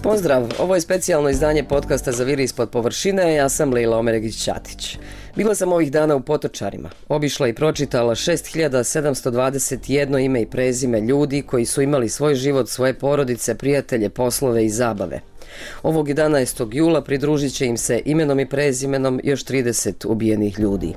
Pozdrav, ovo je specijalno izdanje podcasta Za viri ispod površine, ja sam Lejla Omeregić-Ćatić. Bila sam ovih dana u Potočarima, obišla i pročitala 6721 ime i prezime ljudi koji su imali svoj život, svoje porodice, prijatelje, poslove i zabave. Ovog 11. jula pridružit će im se imenom i prezimenom još 30 ubijenih ljudi.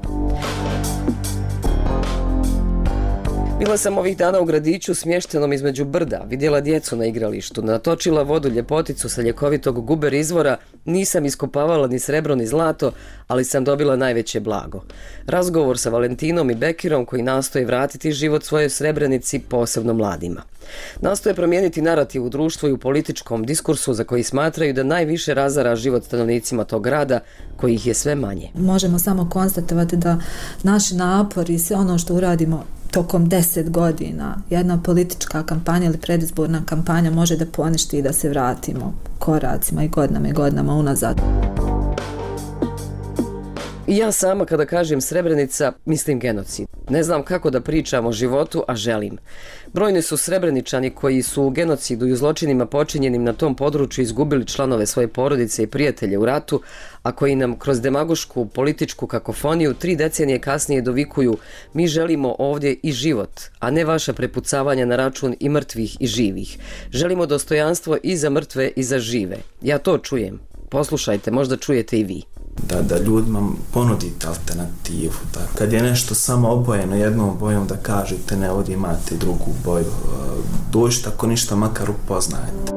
Bila sam ovih dana u gradiću smještenom između brda, vidjela djecu na igralištu, natočila vodu ljepoticu sa ljekovitog Guber izvora, nisam iskopavala ni srebro ni zlato, ali sam dobila najveće blago. Razgovor sa Valentinom i Bekirom koji nastoje vratiti život svojoj Srebrenici, posebno mladima. Nastoje promijeniti narativ u društvu i u političkom diskursu za koji smatraju da najviše razara život stanovnicima tog grada, kojih je sve manje. Možemo samo konstatovati da naši napori i sve ono što uradimo tokom 10 godina, jedna politička kampanja ili predizborna kampanja može da poništi i da se vratimo koracima i godinama unazad. I ja sama kada kažem Srebrenica, mislim genocid. Ne znam kako da pričam o životu, a želim. Brojni su Srebreničani koji su u genocidu i u zločinima počinjenim na tom području izgubili članove svoje porodice i prijatelje u ratu, a koji nam kroz demagošku političku kakofoniju 3 decenije kasnije dovikuju: mi želimo ovdje i život, a ne vaša prepucavanja na račun i mrtvih i živih. Želimo dostojanstvo i za mrtve i za žive. Ja to čujem. Poslušajte, možda čujete i vi. Da ljudima ponudite alternativu. Da kad je nešto samo obojeno jednom bojom, da kažete ne, ovdje imate drugu boju. Dođite ako ništa, makar upoznajete.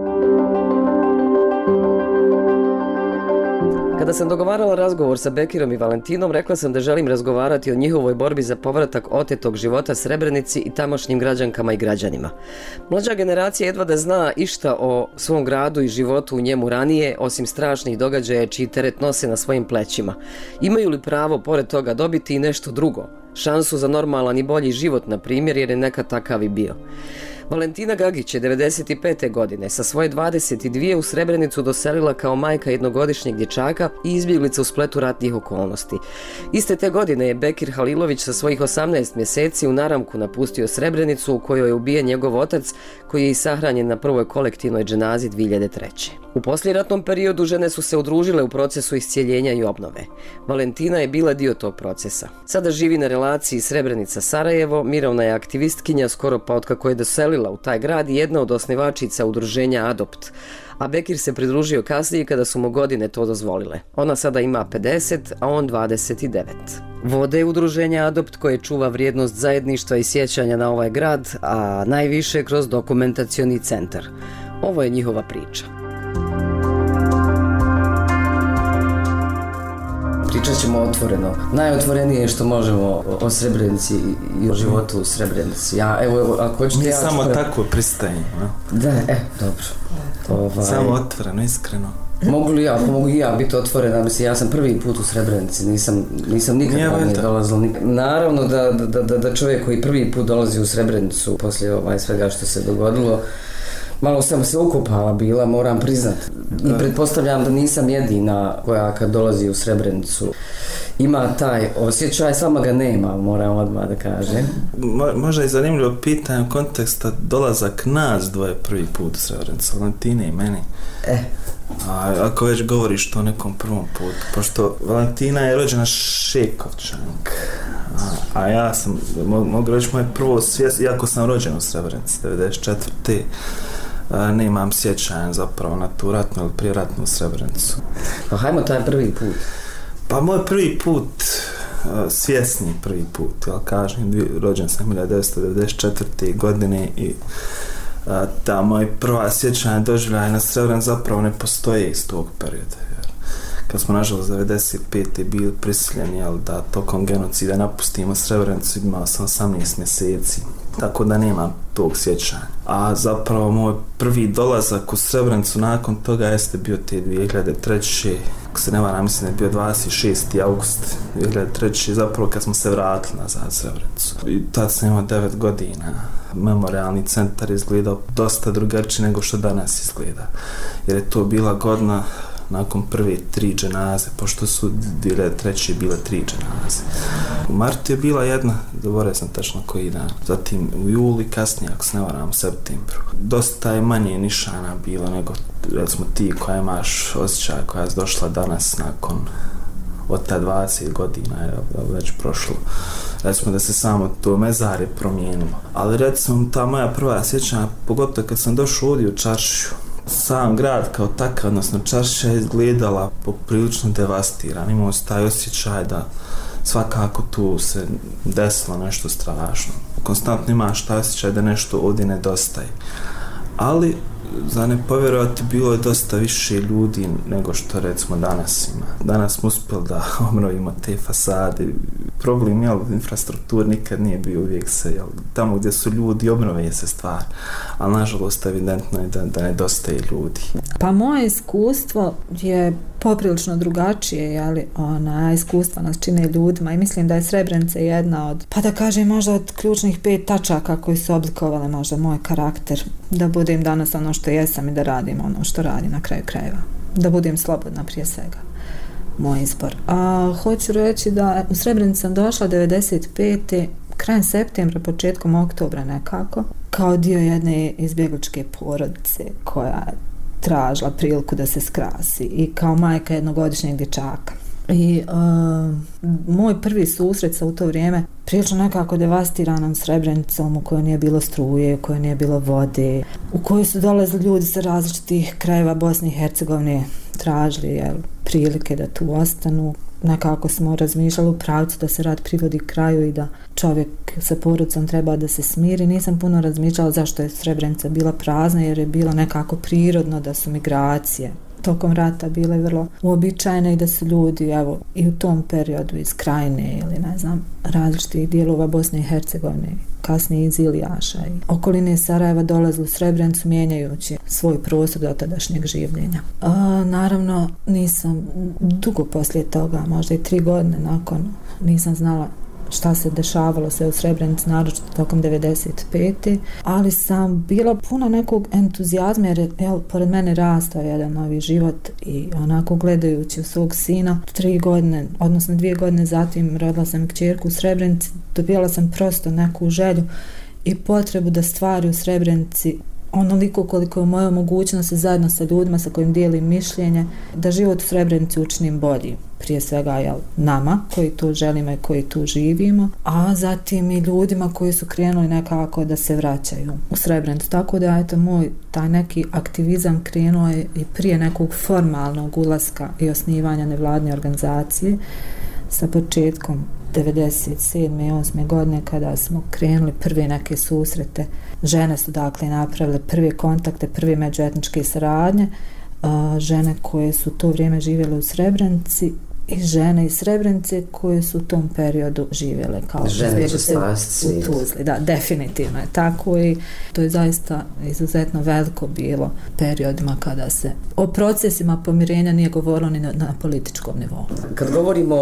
Kada sam dogovarala razgovor sa Bekirom i Valentinom, rekla sam da želim razgovarati o njihovoj borbi za povratak otetog života Srebrenici i tamošnjim građankama i građanima. Mlađa generacija jedva da zna išta o svom gradu i životu u njemu ranije, osim strašnih događaja čiji teret nose na svojim plećima. Imaju li pravo, pored toga, dobiti i nešto drugo? Šansu za normalan i bolji život, na primjer, jer je nekad takav i bio. Valentina Gagić je 95. godine sa svoje 22 u Srebrenicu doselila kao majka jednogodišnjeg dječaka i izbjeglica u spletu ratnih okolnosti. Iste te godine je Bekir Halilović sa svojih 18 mjeseci u naramku napustio Srebrenicu, u kojoj je ubijen njegov otac, koji je i sahranjen na prvoj kolektivnoj dženazi 2003. U poslijeratnom periodu žene su se udružile u procesu iscijeljenja i obnove. Valentina je bila dio tog procesa. Sada živi na relaciji Srebrenica-Sarajevo, mirovna je aktivistkinja skoro pa otkako je doselila u taj grad i jedna od osnivačica udruženja Adopt. A Bekir se pridružio kasnije kada su mu godine to dozvolile. Ona sada ima 50, a on 29. Vode udruženja Adopt koje čuva vrijednost zajedništva i sjećanja na ovaj grad, a najviše kroz dokumentacioni centar. Ovo je njihova priča. Pričat ćemo otvoreno. Najotvorenije je što možemo o Srebrenici i o životu u Srebrenici. Ako hoćete, mi samo tako pristajemo. Da, dobro. Samo otvoreno, iskreno. Mogu i ja biti otvorena, mislim, ja sam prvi put u Srebrenici, nisam nikad ranije dolazila. Naravno da čovjek koji prvi put dolazi u Srebrenicu poslije svega što se dogodilo, malo sam se ukopala bila, moram priznat. I pretpostavljam da nisam jedina koja kad dolazi u Srebrenicu ima taj osjećaj, samo ga nema, moram odmah da kažem. Možda je zanimljivo pitanje u konteksta dolazak nas dvoje prvi put u Srebrenicu, Valentine i meni. Ako već govoriš to o nekom prvom putu, pošto Valentina je rođena Šekovčanka, a ja sam, mogu reći, moje prvo svijest, iako sam rođen u Srebrenici 94. Nemam sjećanja zapravo na tu ratnu ili prijeratnu Srebrenicu. Pa hajmo taj prvi put. Pa moj prvi put, svjesni prvi put, kažem, rođen sam 1994. godine i ta moja prva sjećanja doživljaja na Srebrenici zapravo ne postoje iz tog perioda. Kad smo nažalost 95. bili prisiljeni da tokom genocida napustimo Srebrenicu, imao sam 18 mjeseci, tako da nemam tog sjećanja. A zapravo moj prvi dolazak u Srebrenicu nakon toga jeste bio te 2003. Ako se ne varam, mislim da je bio 26. august 2003. zapravo kad smo se vratili nazad u Srebrenicu. I tad sam imao 9 godina. Memorialni centar izgledao dosta drugačije nego što danas izgleda. Jer je to bila godina nakon prve 3 dženaze, pošto su 2003. bile 3 dženaze. U martu je bila jedna, zaboravio sam tačno koji dan, zatim u juli, kasnije, ako se ne varam, u septembru. Dosta je manje nišana bilo nego, recimo, ti koja imaš osjećaj koja je došla danas nakon od ta 20 godina je već prošlo. Recimo da se samo to mezare promijenilo. Ali recimo ta moja prva sjećanja, pogotovo kad sam došao ovdje u čaršiju, sam grad kao takav, odnosno čaršija je izgledala poprilično devastiran. Imao se taj osjećaj da svakako tu se desilo nešto strašno. Konstantno imaš taj osjećaj da nešto ovdje nedostaje. Ali za ne povjerovati, bilo je dosta više ljudi nego što recimo danas ima. Danas smo uspjeli da obnovimo te fasade. Problem je, infrastruktura nikad nije bio uvijek se, tamo gdje su ljudi obnove se stvar, ali nažalost evidentno je da nedostaje ljudi. Pa moje iskustvo je poprilično drugačije, iskustva nas čine ljudima i mislim da je Srebrenica jedna od, pa da kažem, možda od ključnih 5 tačaka koji su oblikovale možda moj karakter, da budem danas ono što jesam i da radim ono što radim na kraju krajeva. Da budem slobodna prije svega. Moj izbor. A hoću reći da u Srebrenicu sam došla 95. krajem septembra, početkom oktobra nekako, kao dio jedne izbjegličke porodice koja tražila priliku da se skrasi i kao majka jednogodišnjeg dječaka. I moj prvi susret sa u to vrijeme prilično nekako devastiranom Srebrenicom u kojoj nije bilo struje, u kojoj nije bilo vode, u kojoj su dolazili ljudi sa različitih krajeva Bosne i Hercegovine, tražili prilike da tu ostanu. Nekako smo razmišljali u pravcu da se rad privodi kraju i da čovjek sa porodicom treba da se smiri. Nisam puno razmišljala zašto je Srebrenica bila prazna, jer je bilo nekako prirodno da su migracije tokom rata bile vrlo uobičajene i da su ljudi i u tom periodu iz Krajine ili različitih dijelova Bosne i Hercegovine, kasnije iz Ilijaša i okoline Sarajeva dolazili u Srebrenicu mijenjajući svoj prostor do tadašnjeg življenja. Naravno nisam dugo poslije toga, možda i 3 godine nakon, nisam znala šta se dešavalo sve u Srebrenici, naročito tokom 95. Ali sam bila puna nekog entuzijazma jer pored mene rastao jedan novi život i onako gledajući u svog sina 3 godine, odnosno 2 godine zatim rodila sam kćerku u Srebrenici, dobila sam prosto neku želju i potrebu da stvari u Srebrenici onoliko koliko je u mojoj mogućnosti zajedno sa ljudima sa kojim dijelim mišljenje, da život u Srebrenici učinim bolji. Prije svega nama koji tu želimo i koji tu živimo, a zatim i ljudima koji su krenuli nekako da se vraćaju u Srebrenicu. Tako da moj taj neki aktivizam krenuo je i prije nekog formalnog ulaska i osnivanja nevladne organizacije sa početkom 97. i 8. godine kada smo krenuli prve neke susrete. Žene su napravile prve kontakte, prve međuetničke saradnje, žene koje su to vrijeme živjele u Srebrenici i žene iz Srebrenice koje su u tom periodu živjele kao žene će spasti u Tuzli. Da, definitivno je tako i to je zaista izuzetno veliko bilo periodima kada se o procesima pomirenja nije govorilo ni na političkom nivou. Kad govorimo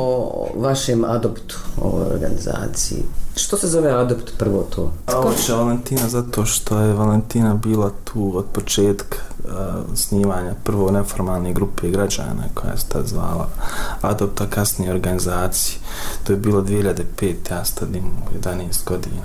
o vašem adoptu, o organizaciji, što se zove adopt prvo to? Hoće Valentina zato što je Valentina bila tu od početka snimanja prvo neformalne grupe građana koja se tad zvala Adopt, a kasnije organizacije. To je bilo 2005. Ja sad imam 11 godina.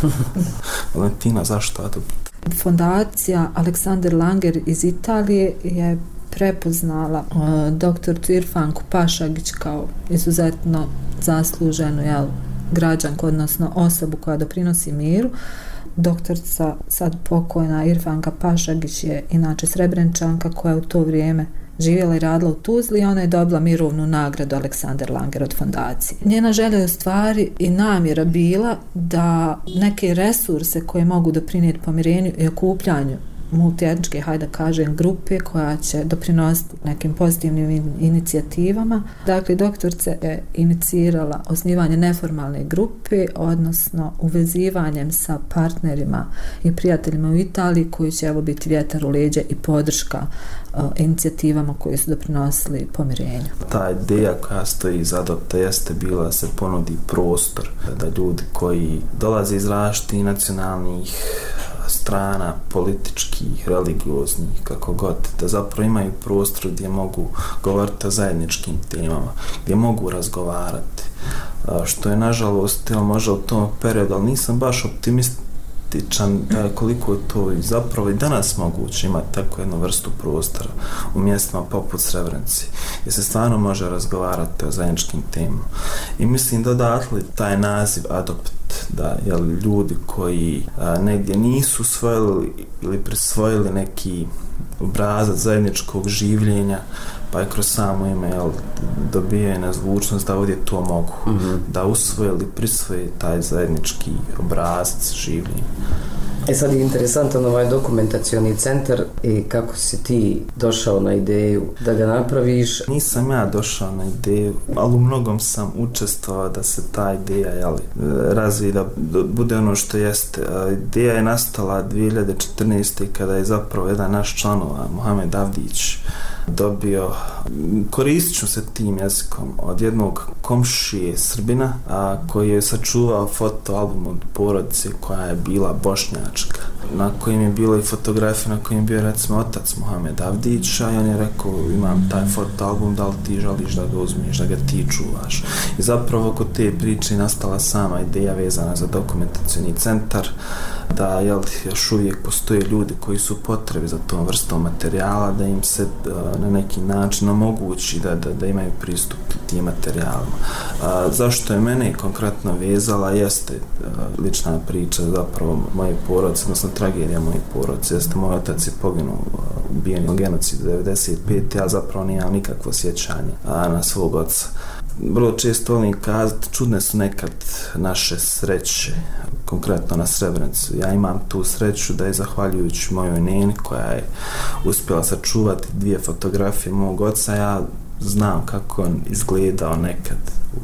Valentina, zašto Adopt? Fondacija Alexander Langer iz Italije je prepoznala doktoricu Irfanku Pašagić kao izuzetno zasluženu građanku, odnosno osobu koja doprinosi miru. Doktorica, sad pokojna Irfanka Pašagić je inače Srebreničanka koja u to vrijeme živjela i radila u Tuzli i ona je dobila mirovnu nagradu Alexander Langer od fondacije. Njena želja je u stvari i namjera bila da neke resurse koje mogu doprinijeti pomirenju i okupljanju multietničke, hajde da kažem, grupe koja će doprinositi nekim pozitivnim inicijativama. Dakle, doktorica je inicirala osnivanje neformalne grupe, odnosno uvezivanjem sa partnerima i prijateljima u Italiji koji će biti vjetar u leđa i podrška inicijativama koje su doprinosili pomirenju. Ta ideja koja stoji iz Adopta jeste bila da se ponudi prostor da ljudi koji dolaze iz različitih nacionalnih strana, političkih, religioznih, kako god, da zapravo imaju prostor gdje mogu govoriti o zajedničkim temama, gdje mogu razgovarati, što je nažalost, možda u tom periodu, ali nisam baš optimističan koliko je to i zapravo i danas moguće imati takvu jednu vrstu prostora u mjestima poput Srebrenice, gdje se stvarno može razgovarati o zajedničkim temama. I mislim da odatle taj naziv adopt, da ljudi koji negdje nisu usvojili ili prisvojili neki obrazac zajedničkog življenja, pa i kroz samo ime dobijaju na zvučnost da ovdje to mogu, da usvoje ili prisvoje taj zajednički obrazac življenja. Sad je interesantan ovaj dokumentacioni centar i kako si ti došao na ideju da ga napraviš? Nisam ja došao na ideju, ali u mnogom sam učestvovao da se ta ideja razvije, da bude ono što jeste. Ideja je nastala 2014. kada je zapravo jedan naš članova, Mohamed Avdić, dobio, koristit ću se tim jezikom, od jednog komšije Srbina, koji je sačuvao fotoalbum od porodice koja je bila bošnjačka, na kojim je bilo i fotografije na kojim je bio recimo otac Mohamed Avdića, i on je rekao, imam taj fotoalbum, da li ti želiš da ga uzmeš, da ga ti čuvaš. I zapravo oko te priče nastala sama ideja vezana za dokumentacioni centar, da još uvijek postoje ljudi koji su potrebi za tom vrstom materijala, da im se na neki način omogući da imaju pristup tim materijalima. Zašto je mene konkretno vezala jeste lična priča zapravo moje porodice, odnosno tragedija moje porodice. Jeste, moj otac je poginuo ubijen u genocidu 95. Ja zapravo nemam nikakvo sjećanje na svog oca. Vrlo često volim kazati, čudne su nekad naše sreće, konkretno na Srebrenicu. Ja imam tu sreću da je zahvaljujući mojoj neni koja je uspjela sačuvati 2 fotografije mog oca, ja znam kako on izgledao nekad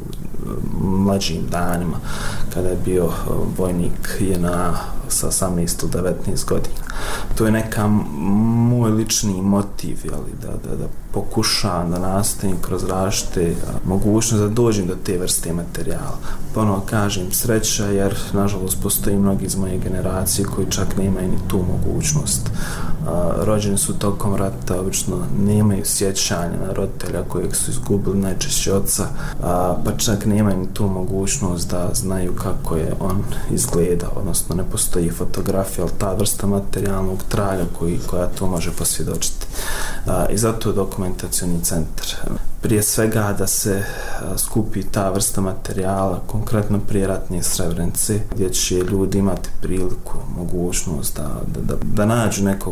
u mlađim danima kada je bio vojnik JNA sa 18 ili 19 godina. To je neka moj lični motiv, da pokušavam da nastavim kroz različite mogućnosti da dođem do te vrste materijala. Ponovo kažem sreća, jer nažalost postoji mnogi iz moje generacije koji čak nemaju ni tu mogućnost. Rođeni su tokom rata, obično nemaju sjećanja na roditelja kojeg su izgubili, najčešće oca, pa čak nemaju ni tu mogućnost da znaju kako je on izgledao, odnosno ne postoji fotografija, ali ta vrsta materijalnog traga koja to može posvjedočiti. I zato je dokumentacioni centar. Prije svega da se skupi ta vrsta materijala, konkretno prije ratne Srebrenice, gdje će ljudi imati priliku, mogućnost da nađu nekog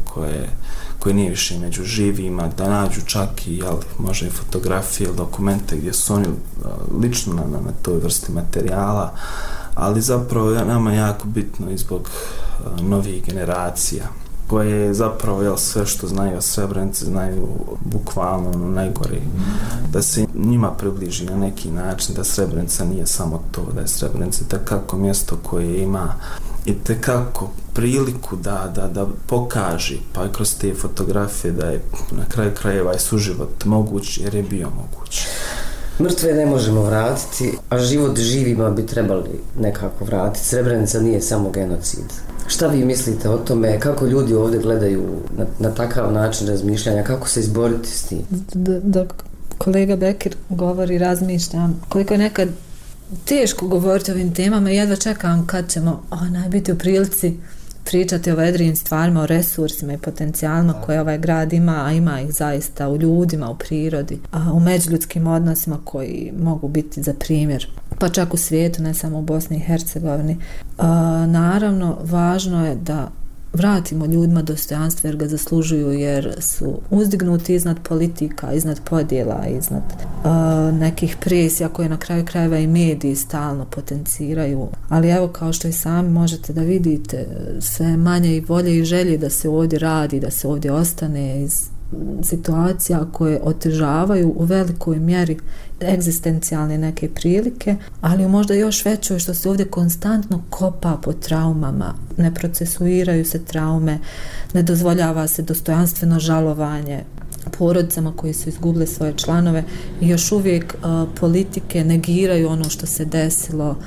koji nije više među živima, da nađu čak i možda i fotografije ili dokumente gdje su oni lično na toj vrsti materijala, ali zapravo nama je jako bitno i zbog novih generacija koje zapravo sve što znaju o Srebrenici znaju bukvalno najgore, da se njima približi na neki način da Srebrenica nije samo to, da je Srebrenica tekako mjesto koje ima i tekako priliku da pokaže, pa i kroz te fotografije, da je na kraju krajeva i suživot moguć, jer je bio moguć. Mrtve ne možemo vratiti, a život živima bi trebali nekako vratiti. Srebrenica nije samo genocid. Šta vi mislite o tome? Kako ljudi ovdje gledaju na takav način razmišljanja? Kako se izboriti s tim? Dok kolega Bekir govori, razmišljam koliko je nekad teško govoriti o ovim temama i jedva čekam kad ćemo biti u prilici pričati o vedrijim stvarima, o resursima i potencijalima koje ovaj grad ima, a ima ih zaista u ljudima, u prirodi, u međuljudskim odnosima koji mogu biti za primjer, pa čak u svijetu, ne samo u Bosni i Hercegovini. Naravno, važno je da vratimo ljudima dostojanstvo jer ga zaslužuju, jer su uzdignuti iznad politika, iznad podjela, iznad nekih presija koje na kraju krajeva i mediji stalno potenciraju. Ali evo, kao što i sami možete da vidite, sve manje i volje i želje da se ovdje radi, da se ovdje ostane iz situacija koje otežavaju u velikoj mjeri egzistencijalne neke prilike, ali možda još većoj što se ovdje konstantno kopa po traumama, ne procesuiraju se traume, ne dozvoljava se dostojanstveno žalovanje porodicama koji su izgubile svoje članove i još uvijek politike negiraju ono što se desilo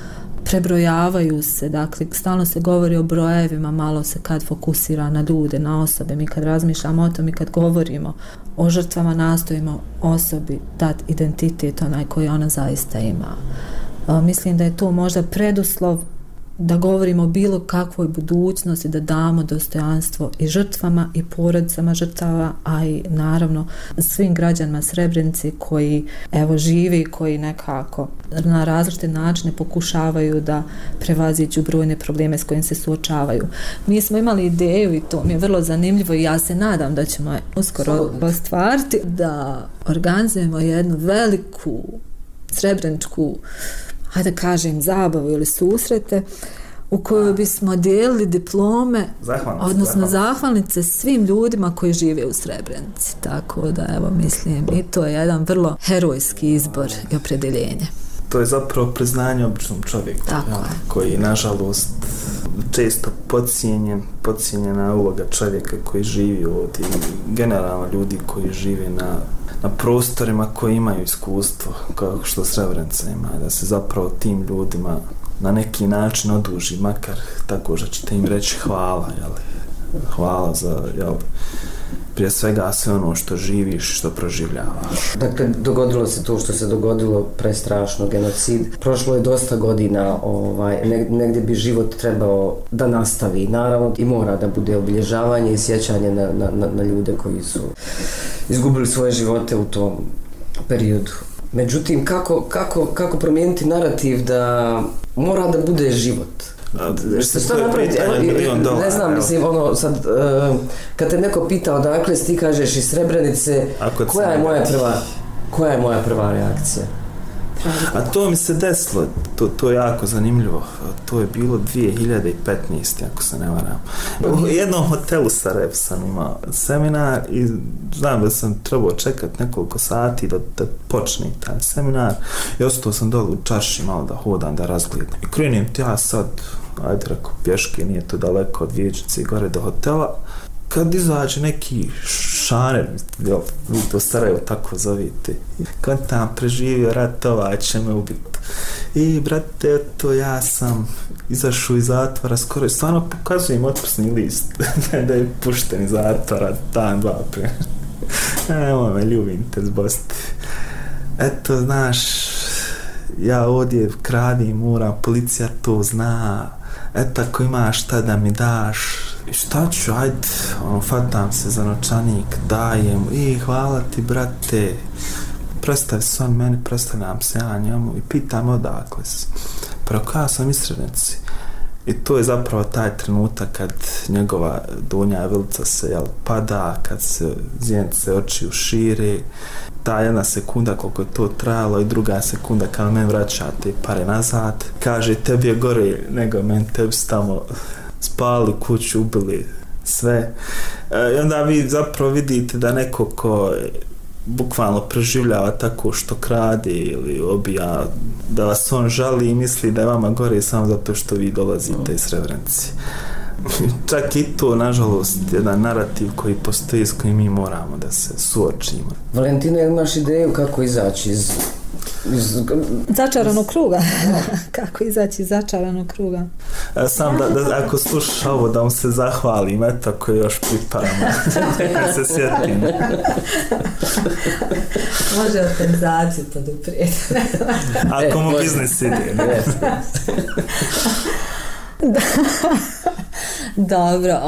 prebrojavaju se, dakle stalno se govori o brojevima, malo se kad fokusira na ljude, na osobe. Mi kad razmišljamo o tom i kad govorimo o žrtvama, nastojimo osobi dati identitet onaj koji ona zaista ima. Mislim da je to možda preduslov da govorimo o bilo kakvoj budućnosti, da damo dostojanstvo i žrtvama i porodicama žrtava, a i naravno svim građanima Srebrenice koji žive i koji nekako na različite načine pokušavaju da prevaziđu brojne probleme s kojim se suočavaju. Mi smo imali ideju i to mi je vrlo zanimljivo i ja se nadam da ćemo uskoro ostvariti, da organizujemo jednu veliku srebreničku, hajde kažem, zabavu ili susrete u kojoj bismo dijelili diplome, odnosno zahvalnice svim ljudima koji žive u Srebrenici. Tako da, mislim, i to je jedan vrlo herojski izbor i opredjeljenje. To je zapravo priznanje običnom čovjeku, koji, nažalost, često podcijenjena uloga čovjeka koji živi ovdje i generalno ljudi koji žive na prostorima koji imaju iskustvo kao što Srebrenica ima, da se zapravo tim ljudima na neki način oduži, makar tako što ćete im reći hvala, hvala za, prije svega sve ono što živiš, što proživljavaš. Dakle, dogodilo se to što se dogodilo, prestrašno, genocid. Prošlo je dosta godina, negdje bi život trebao da nastavi, naravno, i mora da bude obilježavanje i sjećanje na ljude koji su izgubili svoje živote u tom periodu. Međutim, kako promijeniti narativ da mora da bude život? Što napraviti? Ne znam, mislim, sad, kad te neko pita odakle si, ti kažeš iz Srebrenice, koja je moja prva reakcija? A to mi se desilo, to je jako zanimljivo. To je bilo 2015. ako se ne varam. U jednom hotelu Sarajevo sam imao seminar i znam da sam trebao čekati nekoliko sati da počne taj seminar i ostao sam dole u čarši malo da hodam, da razgledam. I krenim ti ja sad, ajde reko, pješke, nije to daleko od Vijećnice gore do hotela. Kad izađe neki šaner, vi to Sarajevo tako zovite, kad tam preživio rat, ovaj će me ubiti. I brate, to ja sam izašao iz zatvora skoro, stvarno pokazujem otpusni list da je pušten iz zatvora dan, dva prije. Evo me, ljubim te zbosti. Eto, znaš, ja ovdje kradim, moram, policija to zna. Eto, ako imaš šta da mi daš, šta ću, ajde, fatam se za novčanik, dajem, i hvala ti, brate, predstavi se on meni, predstavljam se ja njemu i pitam odakle si. Preko ja sam iz Srebrenice. I to je zapravo taj trenutak kad njegova donja vilica se pada, kad se zjenice očiju šire, ta jedna sekunda koliko je to trajalo i druga sekunda kad meni vraća te pare nazad, kaže tebi je gore nego meni, tebi su tamo spali kuću, ubili sve. I onda vi zapravo vidite da neko ko bukvalno preživljava tako što krade ili obija, da vas on žali i misli da je vama gore samo zato što vi dolazite iz Srebrenice. Čak i to, nažalost, jedan narativ koji postoji s kojim mi moramo da se suočimo. Valentina, imaš ideju kako izaći iz začaranog kruga? Kako izaći iz začaranog kruga? Sam da ako slušaš ovo da mu se zahvalim, eto ako je još priparam, da se sjetim. Može organizaciju poduprijeti. Ako mu biznis ide. Dobro,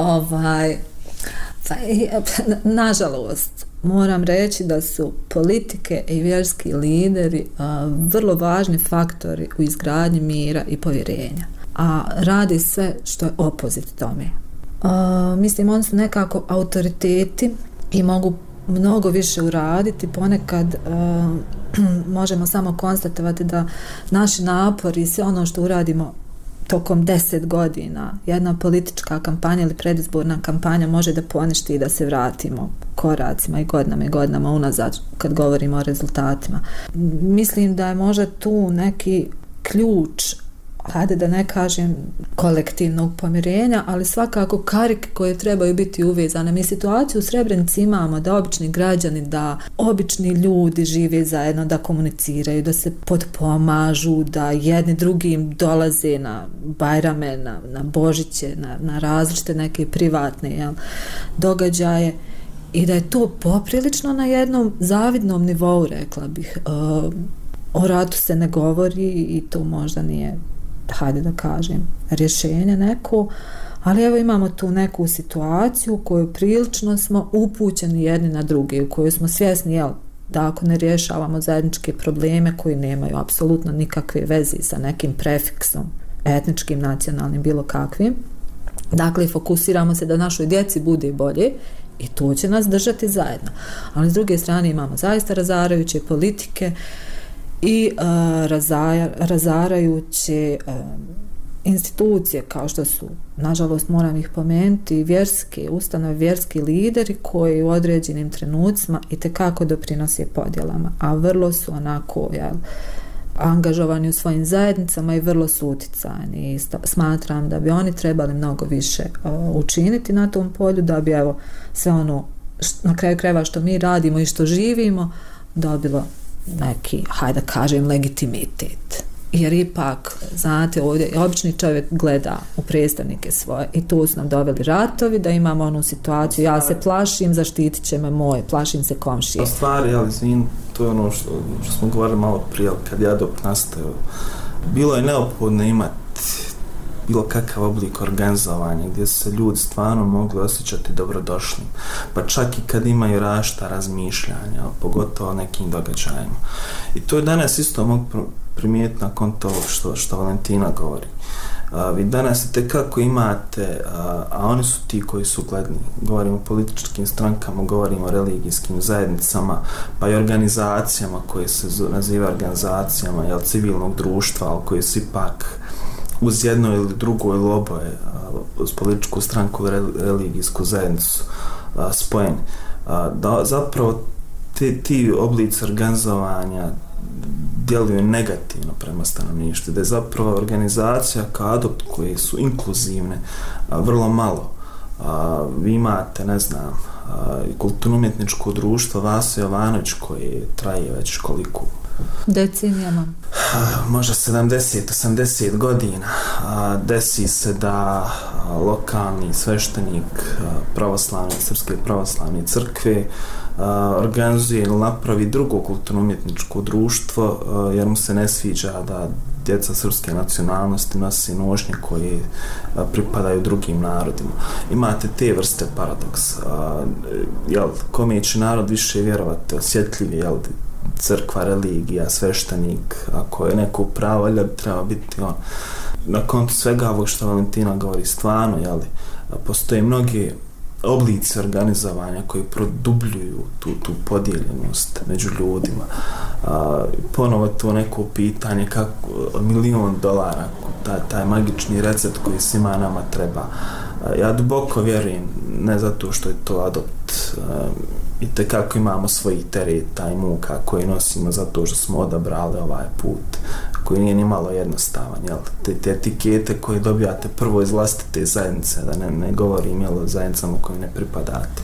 nažalost, moram reći da su politike i vjerski lideri vrlo važni faktori u izgradnji mira i povjerenja. A radi sve što je opozit tome. Mislim, oni su nekako autoriteti i mogu mnogo više uraditi. Ponekad možemo samo konstatovati da naši napori i sve ono što uradimo tokom 10 godina, jedna politička kampanja ili predizborna kampanja može da poništi i da se vratimo koracima i godinama unazad kad govorimo o rezultatima. Mislim da je možda tu neki ključ hajde da ne kažem kolektivnog pomirenja, ali svakako karike koje trebaju biti uvezane. Mi situaciju u Srebrenici imamo da obični građani, da obični ljudi žive zajedno, da komuniciraju, da se potpomažu, da jedni drugim dolaze na Bajrame, na Božiće, na različite neke privatne događaje i da je to poprilično na jednom zavidnom nivou, rekla bih. O ratu se ne govori i to možda nije, hajde da kažem, rješenje neko, ali evo imamo tu neku situaciju u kojoj prilično smo upućeni jedni na druge, u kojoj smo svjesni da ako ne rješavamo zajedničke probleme koji nemaju apsolutno nikakve veze sa nekim prefiksom etničkim, nacionalnim, bilo kakvim, dakle fokusiramo se da našoj djeci bude bolje i to će nas držati zajedno. Ali s druge strane imamo zaista razarajuće politike i razarajuće institucije kao što su, nažalost moram ih pomenuti, vjerske ustanove, vjerski lideri koji u određenim trenucima itekako doprinose podjelama, a vrlo su onako angažovani u svojim zajednicama i vrlo su uticajni i smatram da bi oni trebali mnogo više učiniti na tom polju, da bi sve ono na kraju krajeva što mi radimo i što živimo dobilo neki, hajde da kažem, legitimitet. Jer ipak, znate, ovdje obični čovjek gleda u predstavnike svoje i tu su nam doveli ratovi, da imamo onu situaciju, ja se plašim, zaštitit će me moje, plašim se komšije. U stvari, izvin, to je ono što smo govorili malo prije, kad Jadop nastao, bilo je neophodno imati bilo kakav oblik organizovanja gdje su se ljudi stvarno mogli osjećati dobrodošli, pa čak i kad imaju različita razmišljanja, pogotovo o nekim događajima. I to je danas isto mogu primijetiti nakon toga što Valentina govori. Vi danas itekako imate, a oni su ti koji su gledni, govorimo o političkim strankama, govorimo o religijskim zajednicama, pa i organizacijama koje se nazivaju organizacijama civilnog društva, ali koje su ipak uz jedno ili drugo ili oboje, uz političku stranku ili religijsku zajednicu spojeni. Da zapravo ti oblici organizovanja djeluju negativno prema stanovništvu, da je zapravo organizacija kao Adopt koje su inkluzivne vrlo malo. Vi imate, ne znam, kulturno-umjetničko društvo Vaso Jovanović koje traje već koliko? Decenijama. Možda 70-80 godina. Desi se da lokalni sveštenik Srpske pravoslavne crkve organizuje ili napravi drugo kulturno-umjetničko društvo jer mu se ne sviđa da djeca srpske nacionalnosti nosi nošnje koje pripadaju drugim narodima. Imate te vrste paradoksa. Kome će narod više vjerovati, osjetljivi, crkva, religija, sveštenik, ako je neko pravo, valjda bi treba biti on. Na kontu svega ovog što Valentina govori, stvarno, postoje mnogi oblici organizovanja koji produbljuju tu podijeljenost među ljudima. Ponovo to neko pitanje kako od $1.000.000 taj magični recept koji svima nama treba. Ja duboko vjerujem, ne zato što je to Adopt, i tekako imamo svojih tereta i muka koje nosimo zato što smo odabrali ovaj put koji nije ni malo jednostavan. Te etikete koje dobijate prvo iz vlastite zajednice, da ne govorim o zajednicama koje ne pripadate.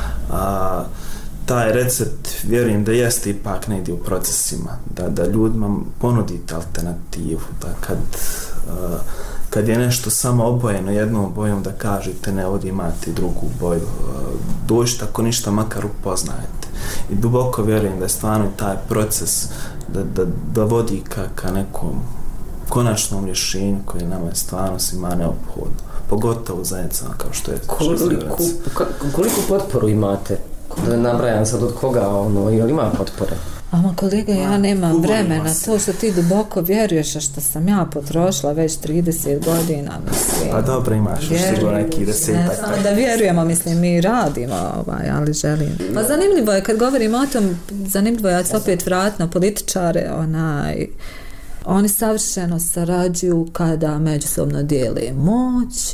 Taj recept vjerujem da jeste ipak negdje u procesima, da ljudima ponudite alternativu, da kad je nešto samo obojeno jednom bojom da kažete ne, ovdje imate drugu boju, dođite ako ništa makar upoznajete. I duboko vjerujem da je stvarno taj proces da vodi ka nekom konačnom rješenju koje nama je stvarno svima neophodno, pogotovo u zajednicama kao što je Koliko potporu imate? Da nabrajam sad od koga, ili ima potpore? Ama kolega, ja nemam vremena, to što ti duboko vjeruješ, a što sam ja potrošila već 30 godina, mislim. Pa dobro, imaš sigurno neki 10. Ne samo da vjerujemo, mislim, mi radimo, ali želim. Pa zanimljivo je, kad govorimo o tom, zanimljivo je, ja ću opet vratiti na političare, oni savršeno sarađuju kada međusobno dijele moć,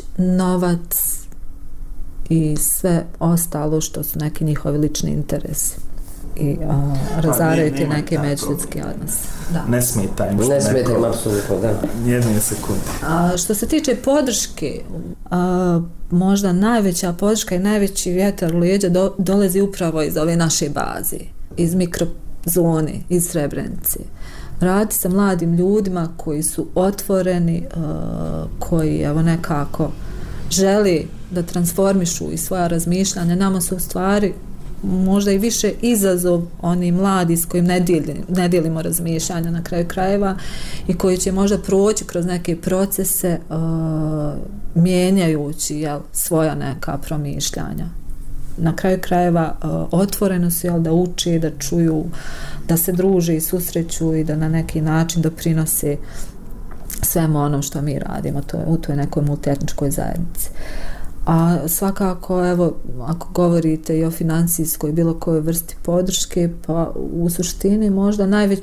novac i sve ostalo što su neki njihovi lični interesi. i razarati neke međuljudske odnose. Ne smeta im apsolutno, da. Jedne sekunde. Što se tiče podrške, možda najveća podrška i najveći vjetar u leđa dolazi upravo iz ove naše baze, iz mikrozone, iz Srebrenice. Raditi sa mladim ljudima koji su otvoreni, koji evo nekako želi da transformišu i svoja razmišljanja. Nama su u stvari možda i više izazov oni mladi s kojim ne dijelimo razmišljanja na kraju krajeva i koji će možda proći kroz neke procese mijenjajući svoja neka promišljanja. Na kraju krajeva otvoreno su da uči, da čuju, da se druže i susreću i da na neki način doprinose svemu onom što mi radimo u toj nekoj multietničkoj zajednici. A svakako, evo, ako govorite i o financijskoj bilo kojoj vrsti podrške, pa u suštini možda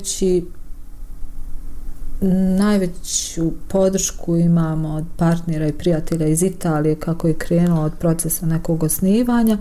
najveću podršku imamo od partnera i prijatelja iz Italije, kako je krenulo od procesa nekog osnivanja,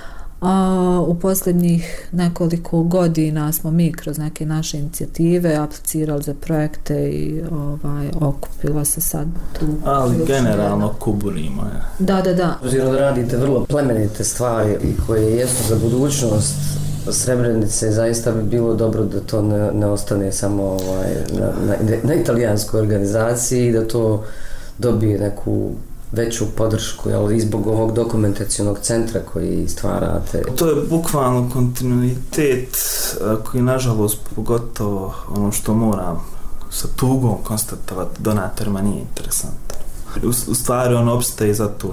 a u posljednjih nekoliko godina smo mi kroz neke naše inicijative aplicirali za projekte i okupilo se sad tu. Ali generalno kuburimo. Da. Obzirom da radite vrlo plemenite stvari i koje jesu za budućnost Srebrenice, zaista bi bilo dobro da to ne ostane samo na italijanskoj organizaciji, da to dobije neku veću podršku, i zbog ovog dokumentacionog centra koji stvarate. To je bukvalno kontinuitet koji, nažalost, pogotovo ono što moram sa tugom konstatovati, donatorima nije interesantan. U stvari on opstaje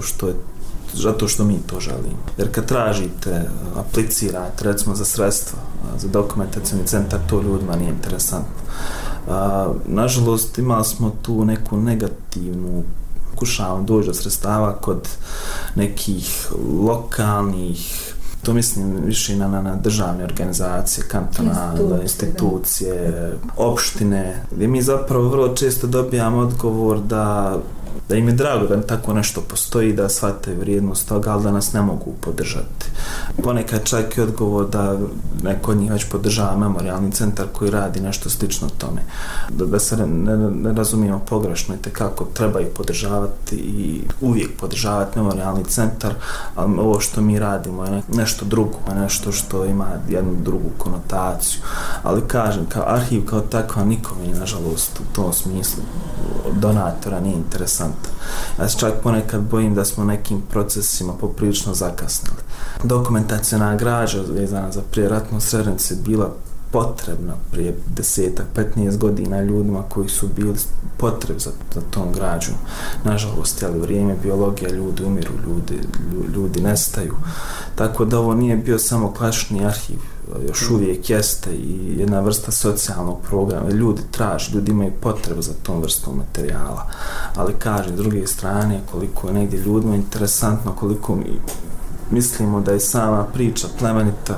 zato što mi to želimo. Jer kad tražite, aplicirate, recimo za sredstva, za dokumentacioni centar, to ljudima nije interesantno. Nažalost, imali smo tu neku negativnu, pokušavamo doći do sredstava kod nekih lokalnih, to mislim više na državne organizacije, kantonalne institucije, opštine, gdje mi zapravo vrlo često dobijamo odgovor da im je drago da tako nešto postoji, da shvate vrijednost toga, ali da nas ne mogu podržati. Ponekad čak i odgovor da neko od njih već podržava memorijalni centar koji radi nešto slično tome. Da se ne razumijemo pogrešno, kako trebaju podržavati i uvijek podržavati memorijalni centar, ali ovo što mi radimo je nešto drugo, nešto što ima jednu drugu konotaciju. Ali kažem, kao arhiv kao takva nikome, nažalost, u tom smislu donatora nije interesantno. Ja se čak ponekad bojim da smo nekim procesima poprilično zakasnili. Dokumentaciona građa vezana za prijeratnu Srebrenicu bila potrebna prije 10-15 godina ljudima koji su bili potreb za tom građom. Nažalost, vrijeme, biologija, ljudi umiru, ljudi nestaju. Tako da ovo nije bio samo klasični arhiv, još uvijek jeste i jedna vrsta socijalnog programa. Ljudi traže, ljudi imaju potrebu za tom vrstom materijala. Ali kažem, s druge strane, koliko je negdje ljudima interesantno, koliko mi mislimo da je sama priča plemenita,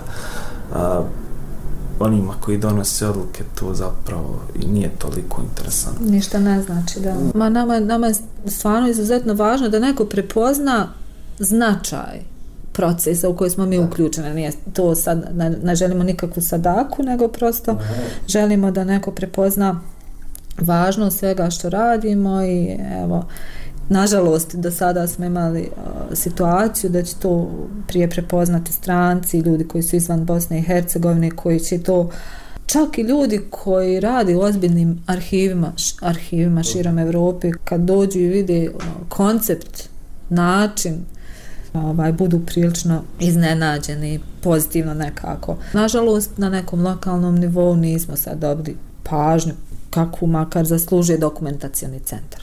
onima koji donose odluke to zapravo i nije toliko interesantno. Ništa ne znači, da. Nama je stvarno izuzetno važno da neko prepozna značaj procesa u koji smo mi uključeni. Nije to sad, ne želimo nikakvu sadaku, nego prosto želimo da neko prepozna važnost svega što radimo i evo, nažalost, do sada smo imali situaciju da će to prije prepoznati stranci, ljudi koji su izvan Bosne i Hercegovine, koji će to, čak i ljudi koji rade u ozbiljnim arhivima širom Evrope, kad dođu i vide koncept, način, budu prilično iznenađeni, pozitivno nekako. Nažalost, na nekom lokalnom nivou nismo sad dobili pažnju kakvu makar zaslužuje dokumentacioni centar.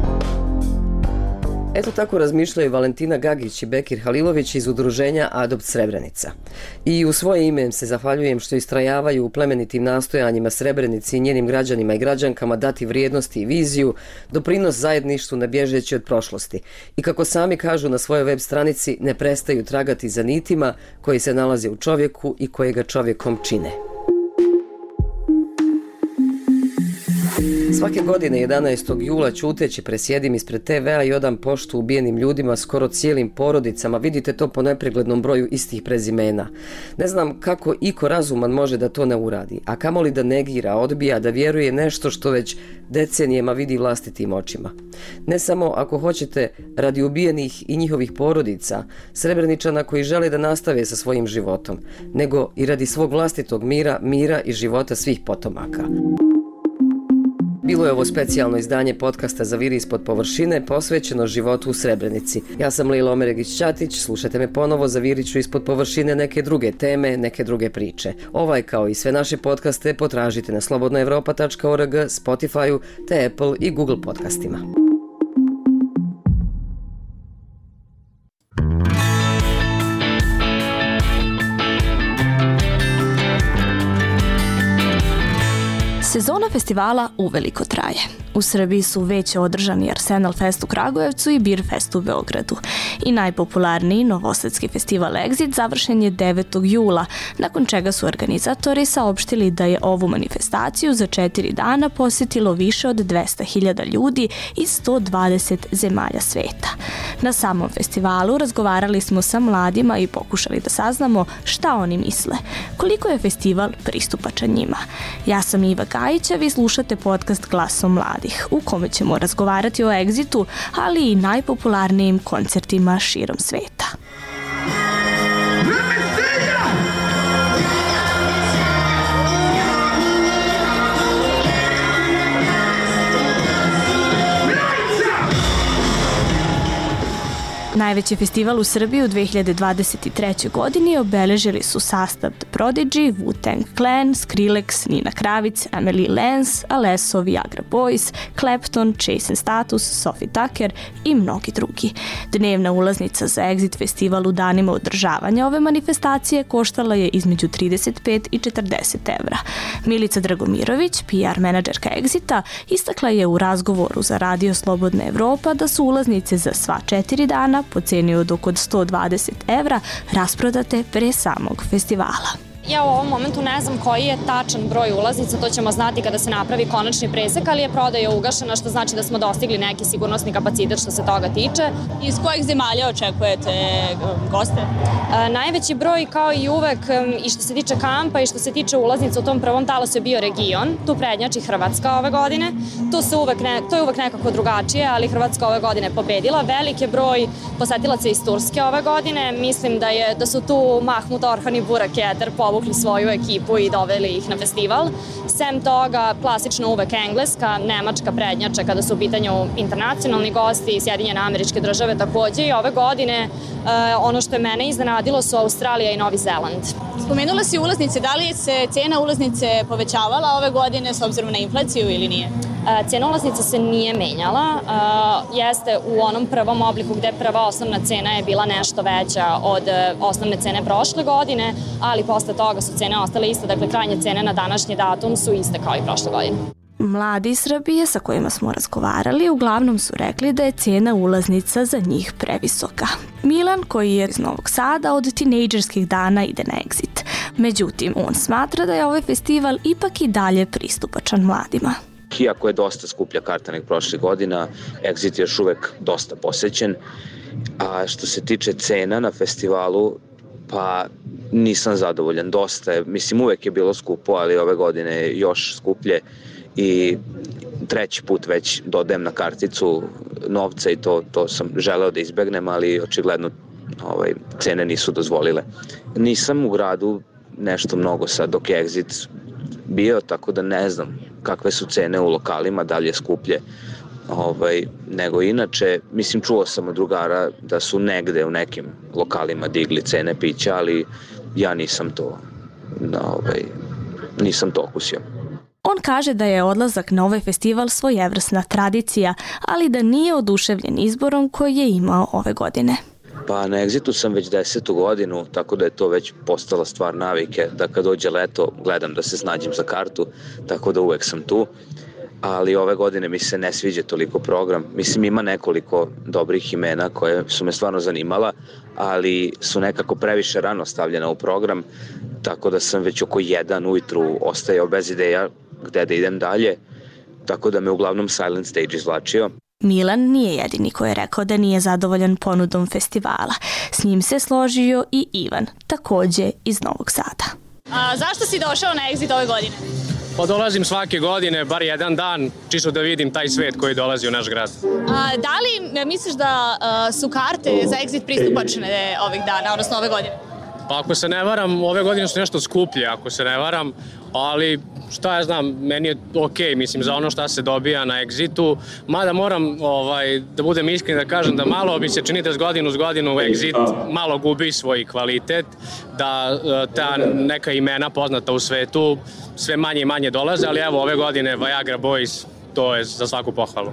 Eto tako razmišljaju Valentina Gagić i Bekir Halilović iz udruženja Adopt Srebrenica. I u svoje ime se zahvaljujem što istrajavaju u plemenitim nastojanjima Srebrenici i njenim građanima i građankama dati vrijednosti i viziju, doprinos zajedništvu ne bježeći od prošlosti. I kako sami kažu na svojoj web stranici, ne prestaju tragati za nitima koji se nalaze u čovjeku i koje ga čovjekom čine. Svake godine 11. jula ćuteći presjedim ispred TV-a i odam poštu ubijenim ljudima, skoro cijelim porodicama. Vidite to po nepreglednom broju istih prezimena. Ne znam kako iko razuman može da to ne uradi, a kamoli da negira, odbija, da vjeruje nešto što već decenijema vidi vlastitim očima. Ne samo, ako hoćete, radi ubijenih i njihovih porodica, Srebreničana koji žele da nastave sa svojim životom, nego i radi svog vlastitog mira i života svih potomaka. Bilo je ovo specijalno izdanje podcasta Zaviri ispod površine posvećeno životu u Srebrenici. Ja sam Lila Omeregić-Ćatić, slušajte me ponovo, zavirit ću ispod površine neke druge teme, neke druge priče. Ovaj kao i sve naše podcaste potražite na slobodnaevropa.org, Spotify-u te Apple i Google podcastima. Sezona festivala uveliko traje. U Srbiji su već održani Arsenal Fest u Kragujevcu i Beer Fest u Beogradu. I najpopularniji novosadski festival Exit završen je 9. jula, nakon čega su organizatori saopštili da je ovu manifestaciju za 4 dana posjetilo više od 200.000 ljudi iz 120 zemalja sveta. Na samom festivalu razgovarali smo sa mladima i pokušali da saznamo šta oni misle, koliko je festival pristupačan njima. Ja sam Iva Gajić, a vi slušate podcast Glasom mladih, u kome ćemo razgovarati o Exitu, ali i najpopularnijim koncertima širom sveta. Najveći festival u Srbiji u 2023. godini obeležili su sastav The Prodigy, Wu-Tang Clan, Skrillex, Nina Kravic, Emily Lance, Alesso, Viagra Boys, Clapton, Chase & Status, Sophie Tucker i mnogi drugi. Dnevna ulaznica za Exit festival u danima održavanja ove manifestacije koštala je između 35 i 40 evra. Milica Dragomirović, PR menadžerka Exita, istakla je u razgovoru za Radio Slobodna Evropa da su ulaznice za sva 4 dana po ceni od oko 120 evra rasprodate pre samog festivala. Ja u ovom momentu ne znam koji je tačan broj ulaznica, to ćemo znati kada se napravi konačni presek, ali je prodaja ugašena, što znači da smo dostigli neki sigurnosni kapacitet što se toga tiče. Iz kojih zemalja očekujete goste? Najveći broj, kao i uvek, i što se tiče kampa i što se tiče ulaznica, u tom prvom talasu je bio region, tu prednjači Hrvatska ove godine. To je uvek nekako drugačije, ali Hrvatska ove godine pobedila. Velik je broj posetilaca iz Turske ove godine. Mislim da su tu Mahmut Orhan i Burak Eder povukli svoju ekipu i doveli ih na festival. Sem toga, klasično uvek Engleska, Nemačka prednjače kada su u pitanju internacionalni gosti, Sjedinjene Američke Države takođe, i ove godine ono što je mene iznenadilo su Australija i Novi Zeland. Spomenula si ulaznice, da li se cena ulaznice povećavala ove godine s obzirom na inflaciju ili nije? Cena ulaznica se nije menjala, jeste u onom prvom obliku gde prva osnovna cena je bila nešto veća od osnovne cene prošle godine, ali posle toga su cene ostale iste, dakle krajnje cene na današnji datum su iste kao i prošle godine. Mladi iz Srbije sa kojima smo razgovarali uglavnom su rekli da je cena ulaznica za njih previsoka. Milan, koji je iz Novog Sada, od tinejdžerskih dana ide na Exit. Međutim, on smatra da je ovaj festival ipak i dalje pristupačan mladima. Iako je dosta skuplja karta nek prošle godina, Exit je još uvek dosta posećen. A što se tiče cena na festivalu, pa nisam zadovoljan. Dosta je, mislim uvek je bilo skupo, ali ove godine još skuplje i treći put već dodajem na karticu novca i to sam želeo da izbegnem, ali očigledno cene nisu dozvolile. Nisam u gradu nešto mnogo sad dok je Exit bio, tako da ne znam kakve su cene u lokalima, da li je skuplje nego inače. Mislim, čuo sam od drugara da su negde u nekim lokalima digli cene pića, ali ja nisam to okusio. On kaže da je odlazak na ovaj festival svojevrsna tradicija, ali da nije oduševljen izborom koji je imao ove godine. Pa na Exitu sam već 10. godinu, tako da je to već postala stvar navike, da kad dođe leto gledam da se snađem za kartu, tako da uvek sam tu. Ali ove godine mi se ne sviđa toliko program. Mislim, ima nekoliko dobrih imena koje su me stvarno zanimala, ali su nekako previše rano stavljena u program, tako da sam već oko 1 ujutru ostajao bez ideja gde da idem dalje. tako da me uglavnom Silent Stage izvlačio. Milan nije jedini koji je rekao da nije zadovoljan ponudom festivala. S njim se složio i Ivan, takođe iz Novog Sada. Zašto si došao na Exit ove godine? Pa dolazim svake godine, bar jedan dan, čisto da vidim taj svet koji dolazi u naš grad. Da li misliš da su karte za Exit pristupačne ovih dana, odnosno ove godine? Pa ako se ne varam, ove godine su nešto skuplje, ako se ne varam, ali šta ja znam, meni je okej, mislim, za ono šta se dobija na Exitu, mada moram da budem iskren da kažem da malo mi se čini da s godinu Exit malo gubi svoj kvalitet, da ta neka imena poznata u svetu sve manje i manje dolaze, ali evo ove godine Viagra Boys, to je za svaku pohvalu.